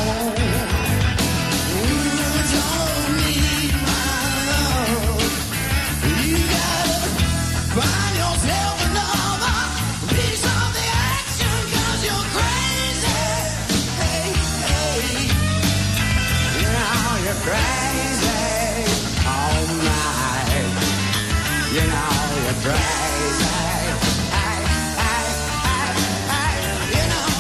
You don't need my love. You gotta find yourself another piece of the action, cause you're crazy. Hey, hey. You're crazy, oh my, you know you're crazy, hey, hey, hey, hey, hey, you know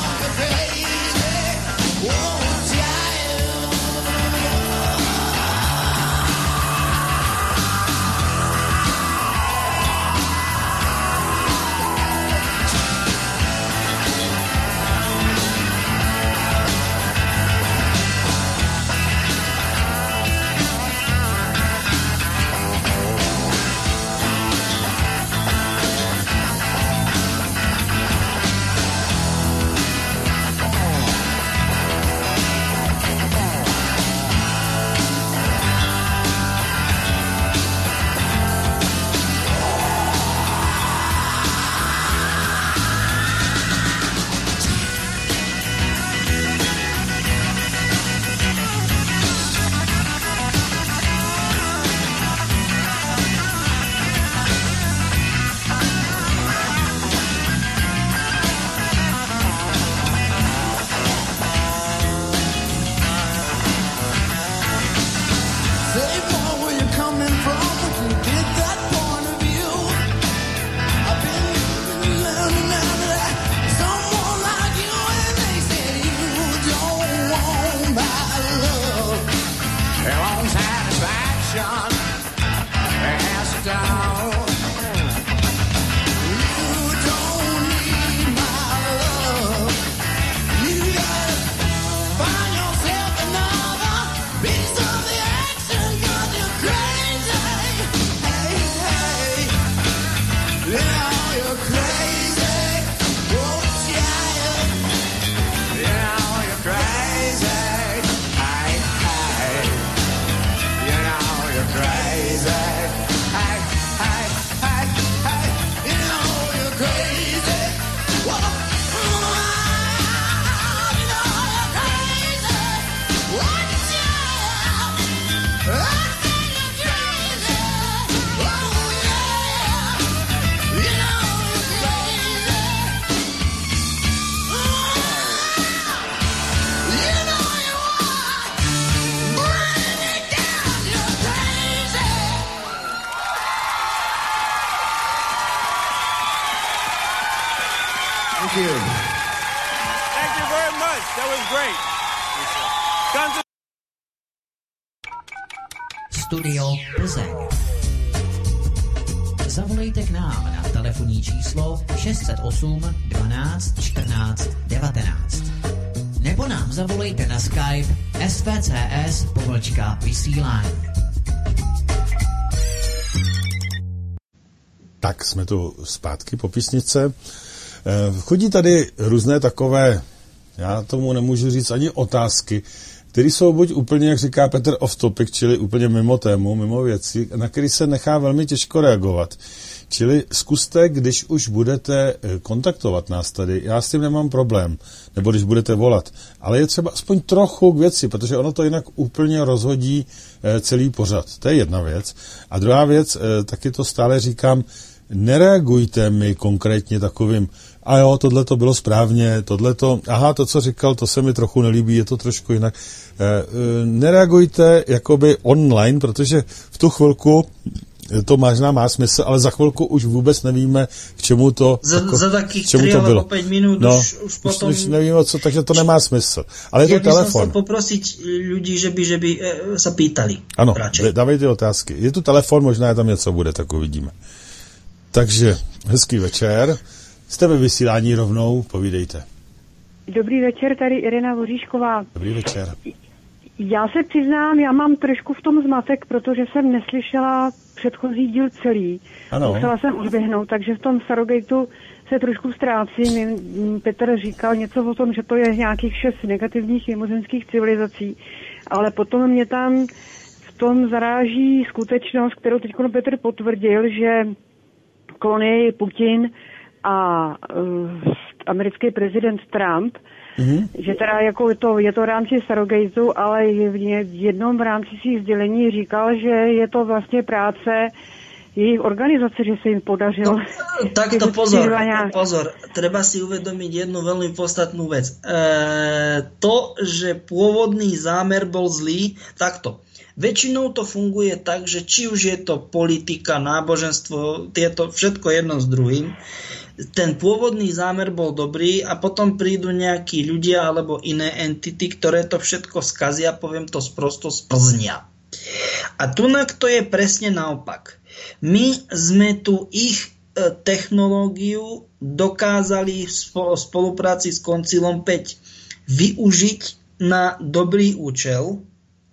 Thank you. Thank you very much. That was great. Guns N' Studio Plzeň. Zavolejte k nám na telefonní číslo šest set osm dvanáct čtrnáct devatenáct. Nebo nám zavolejte na Skype S V C S pomlčka vysílání. Tak, jsme tu zpátky po písničce. Chodí tady různé takové, já tomu nemůžu říct ani otázky, které jsou buď úplně, jak říká Petr, off topic, čili úplně mimo tému, mimo věci, na který se nechá velmi těžko reagovat. Čili zkuste, když už budete kontaktovat nás tady, já s tím nemám problém, nebo když budete volat, ale je třeba aspoň trochu k věci, protože ono to jinak úplně rozhodí celý pořad. To je jedna věc. A druhá věc, taky to stále říkám, nereagujte mi konkrétně takovým, a jo, tohle to bylo správně, tohle to, aha, to, co říkal, to se mi trochu nelíbí, je to trošku jinak. E, e, nereagujte jakoby online, protože v tu chvilku to možná má smysl, ale za chvilku už vůbec nevíme, k čemu to, za, jako, za takých čemu tři to bylo. alebo päť minút no, už, už potom... Už, už nevíme, co, takže to nemá smysl. Ale je ja to telefon. Ja by som chcel poprosiť ľudí, že by, že by e, sa pýtali. Ano, radšej. dávejte otázky. Je tu telefon, možná tam něco bude, tak uvidíme. Takže hezký večer. Jste ve vysílání rovnou, povídejte. Dobrý večer, tady Irena Voříšková. Dobrý večer. Já se přiznám, já mám trošku v tom zmatek, protože jsem neslyšela předchozí díl celý. Ano. Musela jsem odběhnout, takže v tom Sarogateu se trošku ztrácím. Petr říkal něco o tom, že to je nějakých šest negativních mimozemských civilizací, ale potom mě tam v tom zaráží skutečnost, kterou teď Petr potvrdil, že klony Putin a uh, americký prezident Trump, mm-hmm. že teda jako je to, je to v rámci Sarogateu, ale v jednom v rámci svých sdělení říkal, že je to vlastně práce jejich organizace, že se jim podařilo. No, takto pozor, pozor, treba si uvedomiť jednu veľmi podstatnú vec. E, to, že pôvodný zámer bol zlý, takto. Väčšinou to funguje tak, že či už je to politika, náboženstvo, tieto všetko jedno s druhým, ten pôvodný zámer bol dobrý a potom prídu nejakí ľudia alebo iné entity, ktoré to všetko skazia, poviem to sprosto, splznia. A tunak to je presne naopak. My sme tu ich e, technológiu dokázali v spolupráci s Koncilom päť využiť na dobrý účel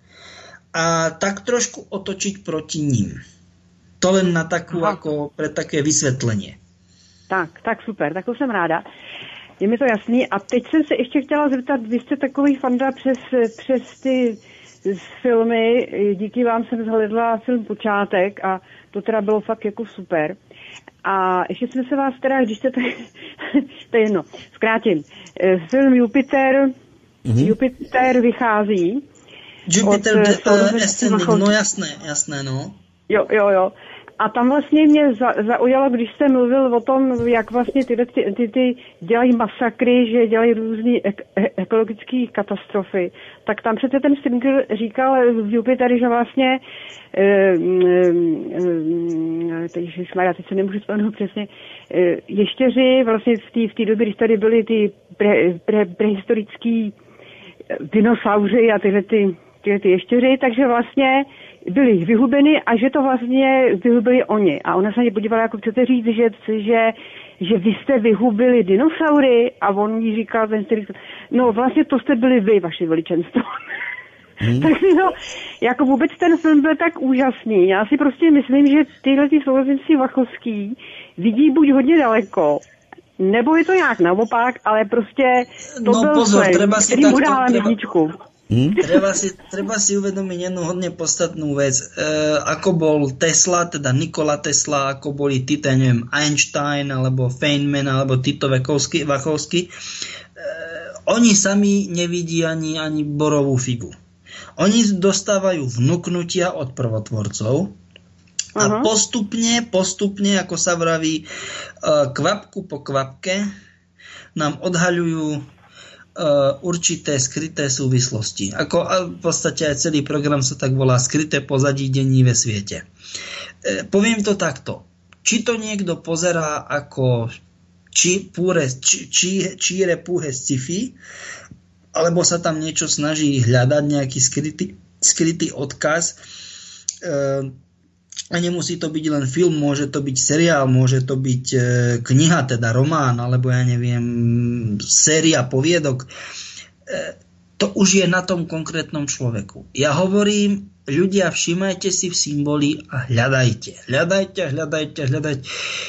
a tak trošku otočiť proti ním. To len na takú, ako pre také vysvetlenie. Tak, tak super, tak to jsem ráda. Je mi to jasný. A teď jsem se ještě chtěla zeptat, vy jste takový fanda přes, přes ty filmy, díky vám jsem zhledla film Počátek a to teda bylo fakt jako super. A ještě jsme se vás teda, když jste tady, to je jedno, zkrátím. Film Jupiter, mm-hmm. Jupiter vychází. Jupiter uh, Ascending, no jasné, jasné, no. Jo, jo, jo. A tam vlastně mě za, zaujalo, když jste mluvil o tom, jak vlastně ty, ty, ty, ty dělají masakry, že dělají různé ek, ekologické katastrofy. Tak tam přece ten Stringer říkal v Jupiteru, že vlastně teď, teď se nemůžu vzpomenout přesně, ještěři vlastně v té době, když tady byly ty pre, pre, prehistorický dinosauři a tyhle ty, tyhle ty ještěři, takže vlastně byli vyhubeny a že to vlastně vyhubili oni. A ona se mě podívala, jako chcete říct, že, že, že vy jste vyhubili dinosaury a on jí říkal, ten jste říkal, no vlastně to jste byli vy, vaše veličenstvo. Hmm. Tak no, jako vůbec ten film byl tak úžasný. Já si prostě myslím, že tyhle ty sourozenci Vachovský vidí buď hodně daleko, nebo je to nějak naopak, ale prostě to no, byl pozor, film, treba si který mu dávám treba... jedničku. Hmm? Treba, si, treba si uvedomiť jednu hodne podstatnú vec. E, ako bol Tesla, teda Nikola Tesla, ako boli títo, neviem, Einstein, alebo Feynman, alebo títo Vachovský, Vachovský, e, oni sami nevidí ani, ani borovú figu. Oni dostávajú vnuknutia od prvotvorcov a uh-huh. postupne, postupne, ako sa vraví, e, kvapku po kvapke nám odhaľujú určité skryté súvislosti. Ako v podstate aj celý program sa tak volá skryté pozadí dení ve svete. E, poviem to takto. Či to niekto pozerá ako či púre, či, či, číre púhe sci-fi, alebo sa tam niečo snaží hľadať, nejaký skrytý, skrytý odkaz. E, a nemusí to byť len film, môže to byť seriál, môže to byť e, kniha, teda román, alebo ja neviem, séria poviedok. E, to už je na tom konkrétnom človeku. Ja hovorím, ľudia, všimajte si v symboli a hľadajte. Hľadajte, hľadajte, hľadajte.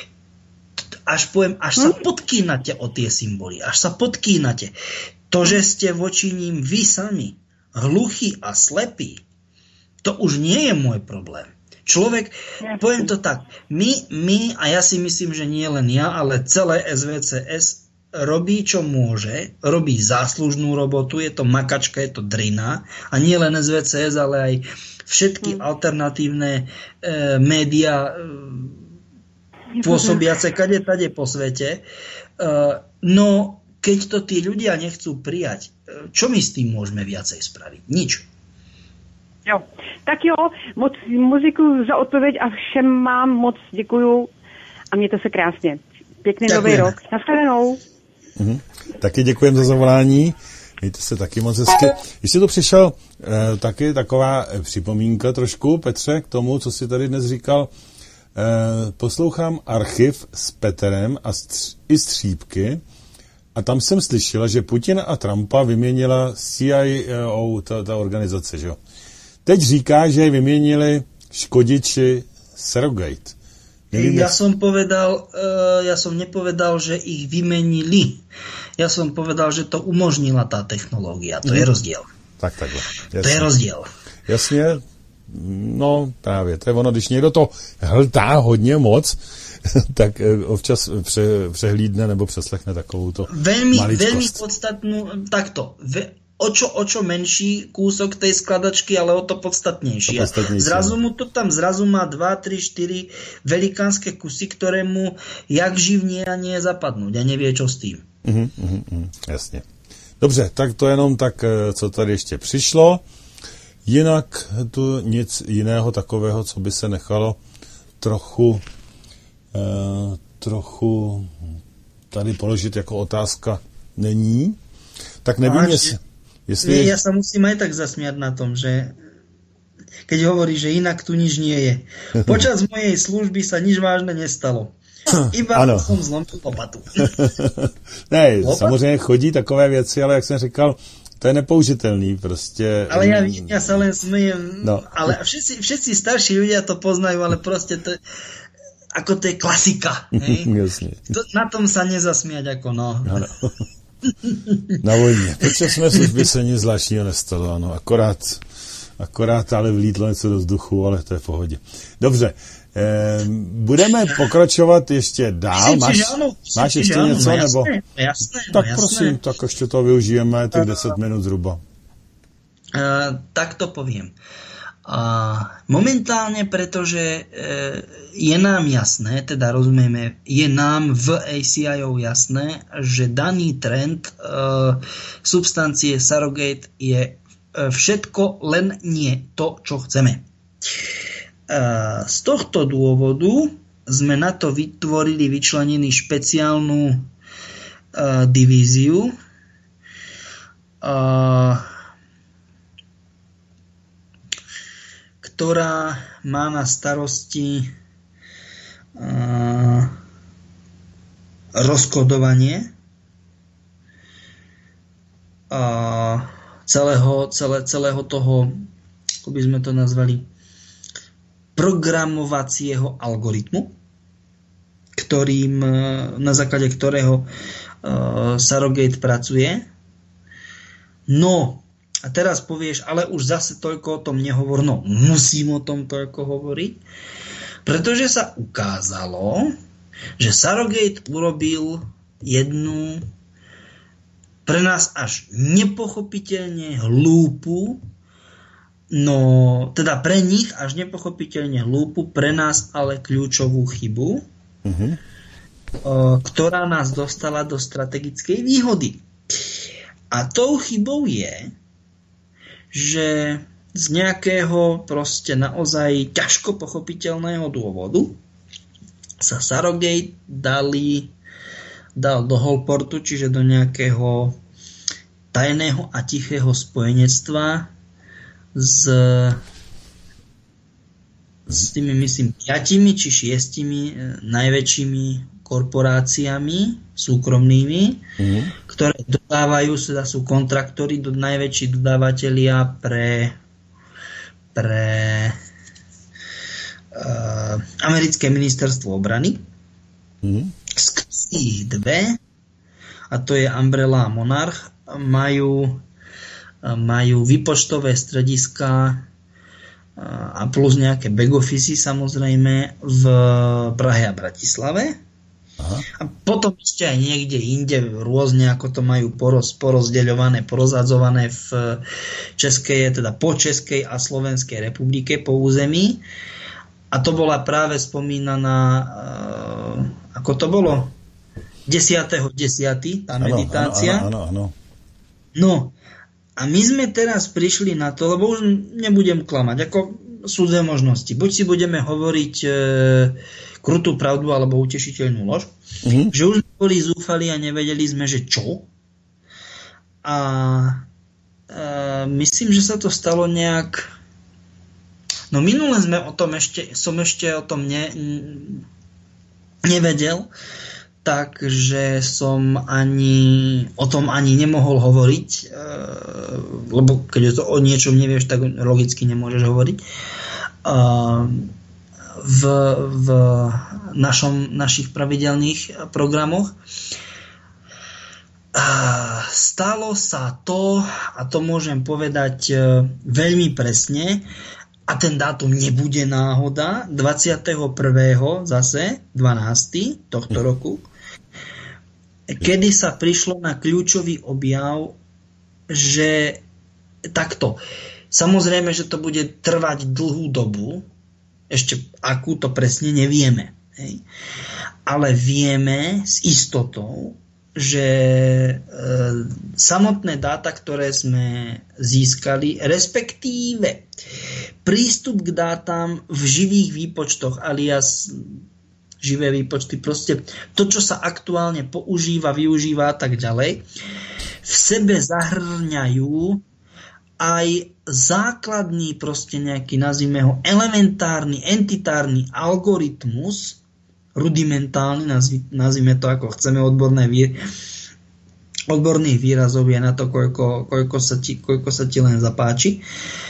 Až poviem, až sa podkýnate o tie symboly. Až sa podkýnate. To, že ste voči ním vy sami hluchí a slepí, to už nie je môj problém. Človek, poviem to tak, my, my, a ja si myslím, že nie len ja, ale celé es vé cé es robí, čo môže, robí záslužnú robotu, je to makačka, je to drina, a nie len es vé cé es, ale aj všetky hmm. alternatívne e, médiá e, pôsobiace kade tade po svete. Uh, no, keď to tí ľudia nechcú prijať, čo my s tým môžeme viacej spraviť? Nič. Jo. Tak jo, moc muziku za odpověď a všem mám moc děkuju a mějte se krásně. Pěkný nový rok. Naschledanou. Mhm. Taky děkujem za zavolání. Mějte se taky moc hezky. Když jsi tu přišel, eh, taky taková připomínka trošku, Petře, k tomu, co jsi tady dnes říkal. Eh, poslouchám archiv s Peterem a stř- i střípky a tam jsem slyšela, že Putina a Trumpa vyměnila C I O, ta, ta organizace, že jo. Teď říká, že je vyměnili škodiči Surrogate. Nevím, ja som povedal, uh, ja som nepovedal, že ich vymenili. Ja som povedal, že to umožnila tá technológia. To mm. je rozdiel. Tak, takhle. Jasně. To je rozdiel. Jasně. No právě, to je ono, když někdo to hltá hodně moc, tak občas pře, přehlídne nebo přeslechne takovou to veľmi, maličkost. veľmi podstatnú, takto, ve, o čo, o čo menší kúsok tej skladačky, ale o to podstatnejší. To podstatnejší. Zrazu mu to tam, zrazu má dva, tri, štyri velikánske kusy, ktoré mu jak živnie a nie zapadnúť a nevie, čo s tým. Uh-huh, uh-huh, jasně. Dobře, tak to jenom tak, co tady ještě přišlo. Jinak tu nic jiného takového, co by se nechalo trochu, eh, trochu tady položit jako otázka, není. Tak nevím, jestli... jestli nie, ja sa musím aj tak zasmiať na tom, že keď hovorí, že inak tu nič nie je. Počas mojej služby sa nič vážne nestalo. Iba ano. Som zlomil lopatu. Ne, lopatu? Samozřejmě chodí takové věci, ale jak jsem říkal, to je nepoužitelný prostě. Ale ja, ja sa len smejem, no. Ale všetci, všetci starší ľudia to poznajú, ale proste to ako to je klasika. Jasne. To, na tom sa nezasmiať ako no. Ano. Na vojně. Počas mé služby se nic zvláštního nestalo, ano. Akorát, akorát ale vlítlo něco do vzduchu, ale to je v pohodě. Dobře. Eh, budeme pokračovat ještě dál. Máš, máš ještě ano, něco? No jasné, nebo? jasné, tak no prosím, tak ještě to využijeme, těch deset minut zhruba. Uh, tak to poviem. Uh, momentálne, pretože uh, je nám jasné, teda rozumieme, je nám v á cé í ó jasné, že daný trend uh, substancie Surrogate je uh, všetko, len nie to, čo chceme. Uh, z tohto dôvodu sme na to vytvorili, vyčlenili špeciálnu uh, divíziu, uh, ktorá má na starosti uh, rozkodovanie uh, celého, celé, celého toho, ako by sme to nazvali, programovacieho algoritmu, ktorým, na základe ktorého uh, Surrogate pracuje. No, a teraz povieš, ale už zase toľko o tom nehovor. No, musím o tom toľko hovoriť, pretože sa ukázalo, že Surrogate urobil jednu pre nás až nepochopiteľne hlúpu, no, teda pre nich až nepochopiteľne hlúpu, pre nás ale kľúčovú chybu, mm-hmm. ktorá nás dostala do strategickej výhody. A tou chybou je, že z nejakého proste naozaj ťažko pochopiteľného dôvodu sa Surrogate dali dal do Holportu, čiže do nejakého tajného a tichého spojenectva s, s tými, myslím, piatimi či šiestimi najväčšími korporáciami súkromnými, mm. ktoré dodávajú, teda sú kontraktori, do najväčší dodávateľia pre pre uh, americké ministerstvo obrany. Mm. Z ich dve, a to je Umbrella a Monarch, majú, majú výpočtové strediská a plus nejaké back office samozrejme v Prahe a Bratislave. Aha. A potom ešte aj niekde inde rôzne, ako to majú poroz, porozdeľované, porozadzované v Českej, teda po Českej a Slovenskej republike, po území. A to bola práve spomínaná, uh, ako to bolo? desiateho desiateho tá meditácia. Áno, áno, áno. No, a my sme teraz prišli na to, lebo už nebudem klamať, ako sú dve možnosti. Buď si budeme hovoriť e, krutú pravdu alebo utešiteľnú lož, mm-hmm. že už sme boli zúfali a nevedeli sme, že čo. A e, myslím, že sa to stalo nejak... No minule sme o tom ešte, som ešte o tom ne, nevedel, takže som ani o tom ani nemohol hovoriť, e, lebo keď to o niečom nevieš, tak logicky nemôžeš hovoriť. E, v, v našom, našich pravidelných programoch. E, stalo sa to, a to môžem povedať e, veľmi presne, a ten dátum nebude náhoda, dvadsiateho prvého zase, dvanásteho tohto roku, kedy sa prišlo na kľúčový objav, že takto. Samozrejme, že to bude trvať dlhú dobu, ešte akú to presne nevieme. Hej. Ale vieme s istotou, že e, samotné dáta, ktoré sme získali, respektíve prístup k dátam v živých výpočtoch, alias živé výpočty, proste to, čo sa aktuálne používa, využíva a tak ďalej, v sebe zahrňajú aj základný, proste nejaký, nazvime ho, elementárny, entitárny algoritmus, rudimentálny, nazvime to ako chceme, odborné výr, odborných výrazov je na to, koľko, koľko, sa, ti, koľko sa ti len zapáči.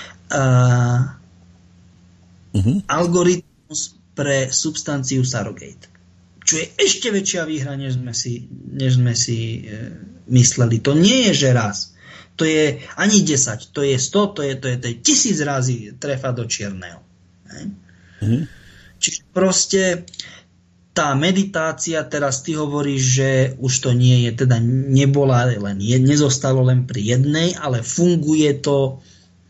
Uh, uh-huh. Algoritmus pre substanciu Sarogate. Čo je ešte väčšia výhra, než sme si, než sme si e, mysleli. To nie je, že raz. To je ani desať. To je sto, to je, to je, to je tisíc razy trefa do čierneho. Mm. Čiže proste tá meditácia, teraz ty hovoríš, že už to nie je, teda nebola len, nezostalo len pri jednej, ale funguje to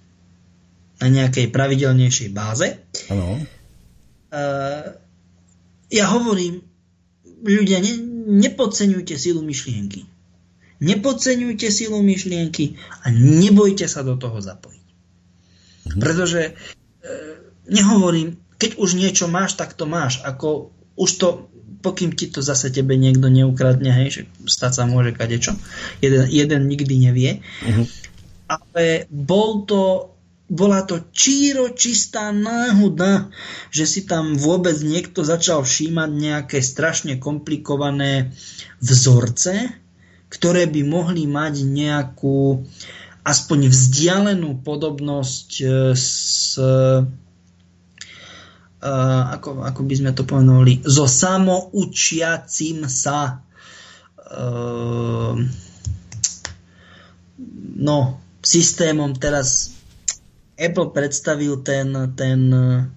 na nejakej pravidelnejšej báze. Áno. Uh, ja hovorím, ľudia, ne, nepodceňujte silu myšlienky. Nepodceňujte silu myšlienky a nebojte sa do toho zapojiť. Mhm. Pretože uh, nehovorím, keď už niečo máš, tak to máš. Ako už to, pokým ti to zase tebe niekto neukradne, hej, že stať sa môže kadečo. Jeden, jeden nikdy nevie. Mhm. Ale bol to bola to číro čistá náhoda, že si tam vôbec niekto začal všímať nejaké strašne komplikované vzorce, ktoré by mohli mať nejakú aspoň vzdialenú podobnosť s, uh, ako, ako by sme to povedali, so samoučiacím sa uh, no, systémom. Teraz Apple predstavil ten, ten,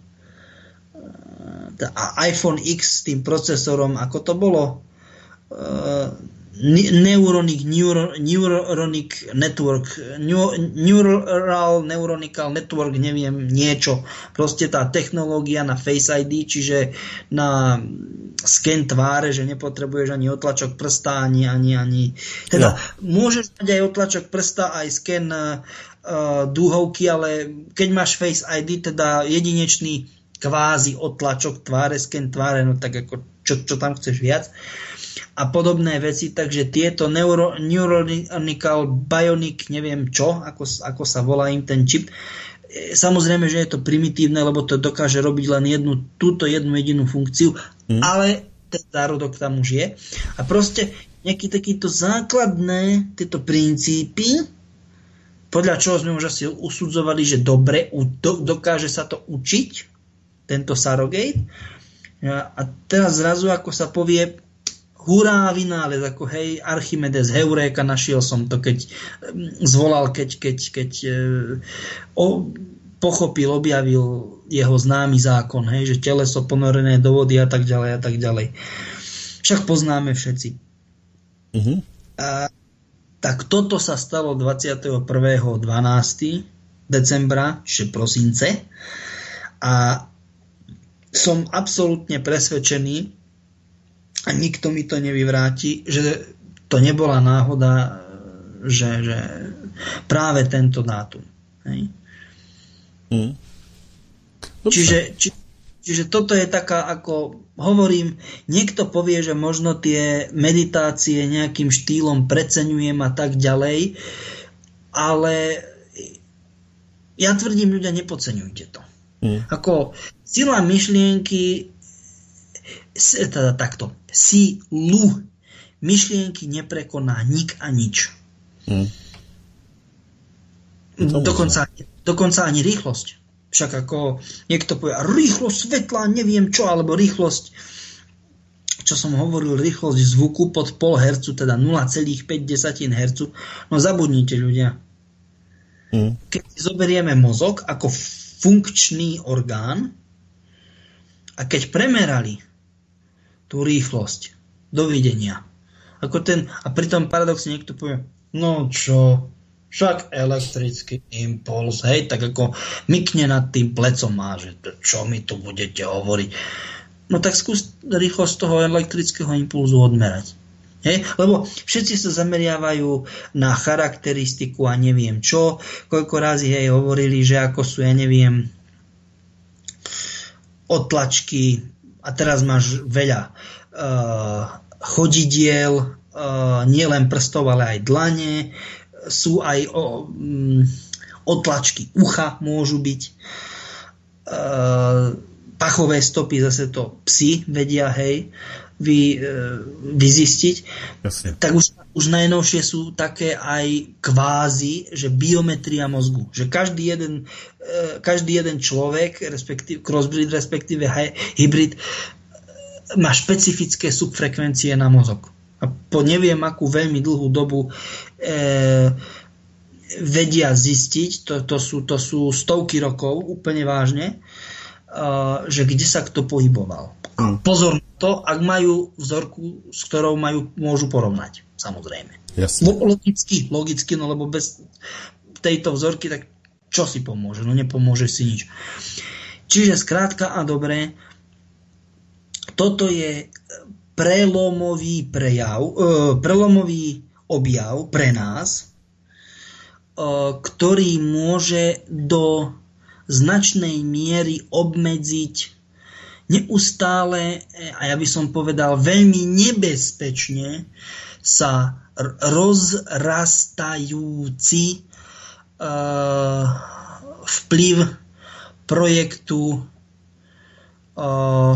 ten iPhone X s tým procesorom, ako to bolo? Uh, Neuronic, neuro, Neuronic Network, Neural Neuronical Network, neviem, niečo. Proste tá technológia na Face í dé, čiže na sken tváre, že nepotrebuješ ani otlačok prsta, ani, ani, ani teda no. Môžeš mať aj otlačok prsta, aj sken uh, dúhovky, ale keď máš Face í dé, teda jedinečný kvázi otlačok tváre, sken tváre, no tak ako čo, čo tam chceš viac. a podobné veci, takže tieto neuro, Neuronical Bionic, neviem čo, ako, ako sa volá im ten čip, samozrejme, že je to primitívne, lebo to dokáže robiť len jednu, túto jednu jedinú funkciu, mm. ale ten zárodok tam už je. A proste nejaké takéto základné tieto princípy, podľa čoho sme už asi usudzovali, že dobre, do, dokáže sa to učiť, tento Surrogate. A teraz zrazu, ako sa povie, hurá, vynález, ako hej, Archimedes, heuréka, našiel som to, keď zvolal, keď, keď, keď o, pochopil, objavil jeho známy zákon, hej, že teleso ponorené do vody a tak ďalej a tak ďalej. Však poznáme všetci. Uh-huh. A, tak toto sa stalo dvadsiateho prvého decembra decembra, čiže prosince. A som absolútne presvedčený, a nikto mi to nevyvráti, že to nebola náhoda, že, že práve tento dátum. Hej? Mm. Čiže, či, čiže toto je taká, ako hovorím, niekto povie, že možno tie meditácie nejakým štýlom preceňujem a tak ďalej, ale ja tvrdím, ľudia, nepodceňujte to. Mm. Ako sila myšlienky, teda takto, silu myšlienky neprekoná nik a nič. Hmm. Dokonca, dokonca ani rýchlosť. Však ako niekto povie, rýchlosť svetla, neviem čo, alebo rýchlosť, čo som hovoril, rýchlosť zvuku pod pol hercu, teda nula celá päť herca. No zabudnite, ľudia. Hmm. Keď zoberieme mozog ako funkčný orgán a keď premerali tú rýchlosť. Dovidenia. Ako ten, a pritom paradoxne niekto povie, no čo, však elektrický impuls, hej, tak ako mykne nad tým plecom má, že čo mi tu budete hovoriť. No tak skús rýchlosť toho elektrického impulzu odmerať. Hej? Lebo všetci sa zameriavajú na charakteristiku a neviem čo, koľko razy hej hovorili, že ako sú, ja neviem, otlačky. A teraz máš veľa uh, chodidiel, uh, nielen prstov, ale aj dlane. Sú aj o, um, otlačky ucha môžu byť. Uh, pachové stopy, zase to psi vedia, hej, vy, uh, vyzistiť. Jasne. Tak už, už najnovšie sú také aj kvázi, že biometria mozgu. Že každý jeden každý jeden človek, respektíve crossbreed, respektíve hybrid, má špecifické subfrekvencie na mozog. A po neviem akú veľmi dlhú dobu e, vedia zistiť, to, to, sú, to sú stovky rokov, úplne vážne, e, že kde sa kto pohyboval. A pozor na to, ak majú vzorku, s ktorou majú, môžu porovnať, samozrejme. Jasne. Logicky, logicky, no lebo bez tejto vzorky, tak čo si pomôže? No nepomôže si nič. Čiže skrátka a dobre, toto je prelomový prejav, prelomový objav pre nás, ktorý môže do značnej miery obmedziť neustále, a ja by som povedal veľmi nebezpečne, sa rozrastajúci Uh, vplyv projektu uh,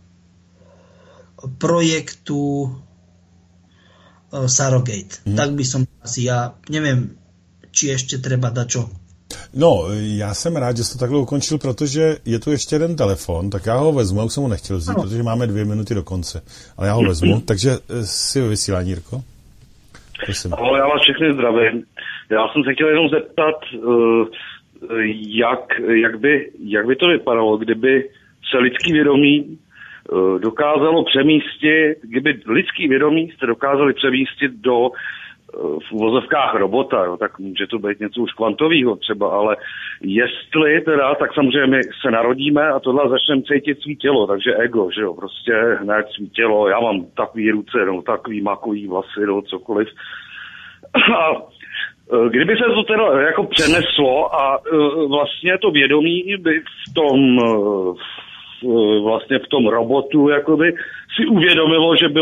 projektu uh, Surrogate. Hmm. Tak by som asi ja, neviem, či ešte treba dať čo. No, já jsem rád, že jsi to takhle ukončil, protože je tu ještě jeden telefon, tak já ho vezmu, já už jsem ho nechtěl vzít, no. Protože máme dvě minuty do konce, ale já ho vezmu, takže si ho vysílání, Jirko. Prosím. Ahoj, já vás všechny zdravím. Já jsem se chtěl jenom zeptat, jak, jak, by, jak by to vypadalo, kdyby se lidský vědomí dokázalo přemístit, kdyby lidský vědomí jste dokázali přemístit do v uvozovkách robota, jo, tak může to být něco už kvantového třeba, ale jestli teda, tak samozřejmě my se narodíme a tohle začneme cítit svý tělo, takže ego, že jo, prostě hned svý tělo, já mám takový ruce, no, takový makový vlasy, no, cokoliv. A kdyby se to teda jako přeneslo a vlastně to vědomí by v tom vlastně v tom robotu jakoby si uvědomilo, že bylo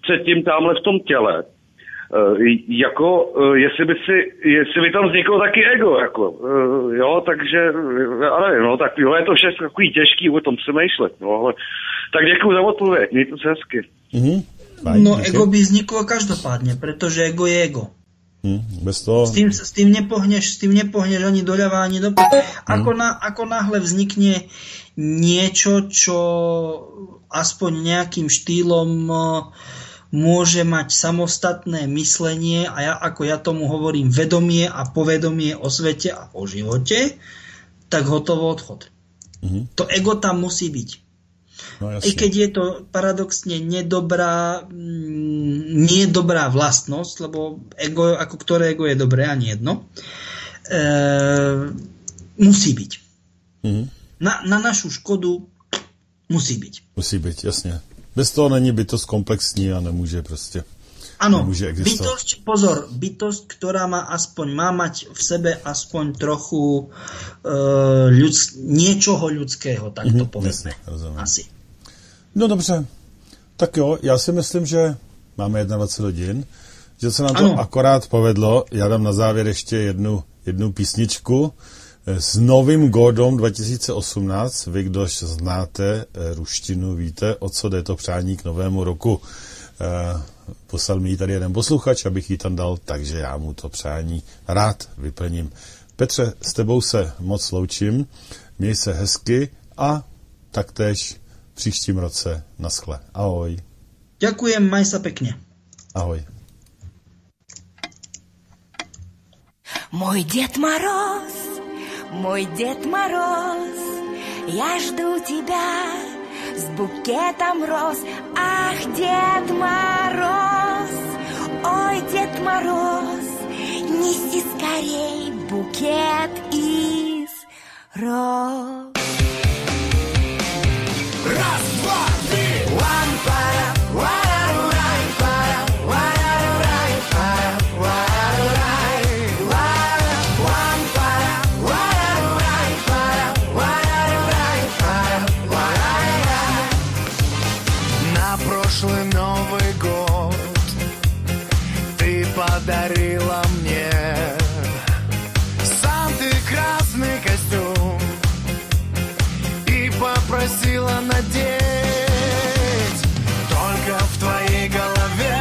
předtím tamhle v tom těle. Uh, jako, uh, jestli by si, jestli by tam vzniklo taky ego, jako, uh, jo, takže, já nevím, no, tak jo, je to všechno takový těžký o tom přemýšlet, no, ale, tak děkuju za odpověď, mějte se hezky. Mm-hmm. Fajn, no, okay. Ego by vzniklo každopádne, pretože ego je ego. Mm, bez toho... S tým, s tým nepohneš, s tým nepohneš ani doľava, ani do... Ako, na, ako náhle vznikne niečo, čo aspoň nejakým štýlom môže mať samostatné myslenie a ja, ako ja tomu hovorím, vedomie a povedomie o svete a o živote, tak hotovo odchod. Mm-hmm. To ego tam musí byť. No, I keď je to paradoxne nedobrá, nie dobrá vlastnosť, lebo ego, ako ktoré ego je dobré, ani jedno, e, musí byť. Mm-hmm. Na, na našu škodu musí byť. Musí byť, jasne. Bez toho není bytost komplexní a nemůže prostě. Áno, bytosť, pozor, bytosť, ktorá má aspoň, má mať v sebe aspoň trochu uh, ľudsk, niečoho ľudského, tak to mm-hmm, povedzme. Asi. No dobře, tak jo, já si myslím, že máme dvacet jedna hodin, že se nám to ano. akorát povedlo. Já dám na závěr ještě jednu, jednu písničku s Novým Godom dva tisíce osmnáct. Vy, kdož znáte ruštinu, víte, o co jde to přání k novému roku. Uh, poslal mi ji tady jeden posluchač, abych ji tam dal, takže já mu to přání rád vyplním. Petře, s tebou se moc loučím, měj se hezky a taktéž příštím roce naschle. Ahoj. Ďakujem, maj sa pekne. Ahoj. Мой Дед Мороз, мой Дед Мороз, я жду тебя с букетом роз. Ах, Дед Мороз, ой, Дед Мороз, неси скорей букет из роз. Раз, два, три, one, para, one, para, one, para, one, one, para, one, на прошлый Новый год ты подарила мне сам ты красный костюм и попросила надеть. Только в твоей голове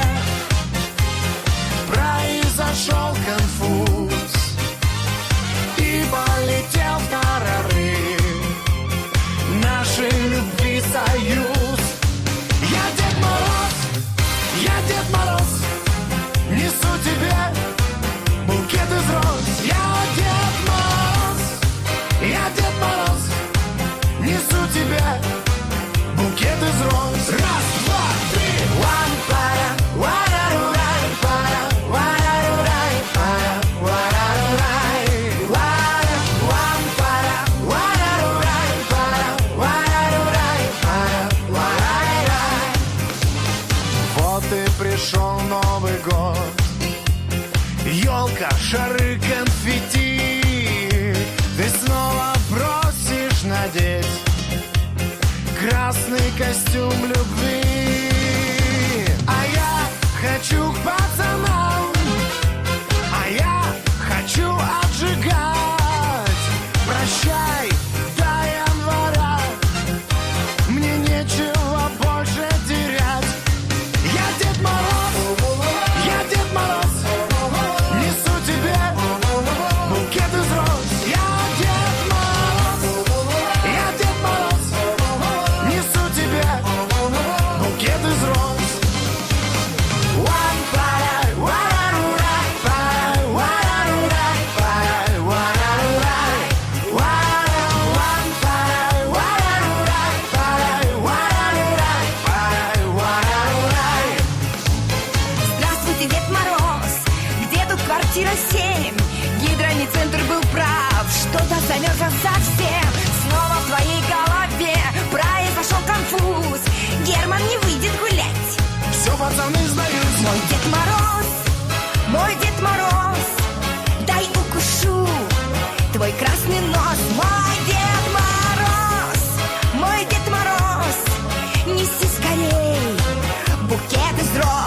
произошел конфуз и полетел в тарары нашей любви союз. Я Дед Мороз, я Дед Мороз, несу тебе букет из роз. Я Дед Мороз, я Дед Мороз, несу тебе букет из роз. Раз, два, три, one, para, one, para, one, para, one, one, para, one, para, вот и пришел Новый год, елка, шары, конфетти, ты снова просишь надеть красный костюм любви. А я хочу к пацанам, а я хочу отжигать. Прощай, до января, мне нечего больше терять. Я Дед Мороз, я Дед Мороз, несу тебе букет из роз. Я Дед Мороз, я Дед Мороз, несу тебе букет из роз. One, para, one, para, one, para, one, one, para, one, здравствуйте, Дед Мороз, где тут квартира семь? Гидроцентр был прав, что-то замерзло совсем. Снова в твоей голове произошел конфуз. Герман не выйдет гулять. Все, пацаны, сдаюсь. Мой Дед Мороз, мой Дед Мороз, дай укушу твой красный нос. Мой Дед Мороз, мой Дед Мороз, неси скорей букет из роз.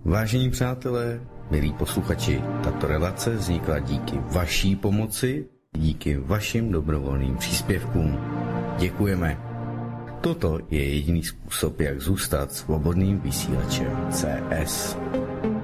Vážení přátelé, milí posluchači, tato relace vznikla díky vaší pomoci, díky vašim dobrovolným příspěvkům. Děkujeme. Toto je jediný způsob, jak zůstat svobodným vysílačem C S.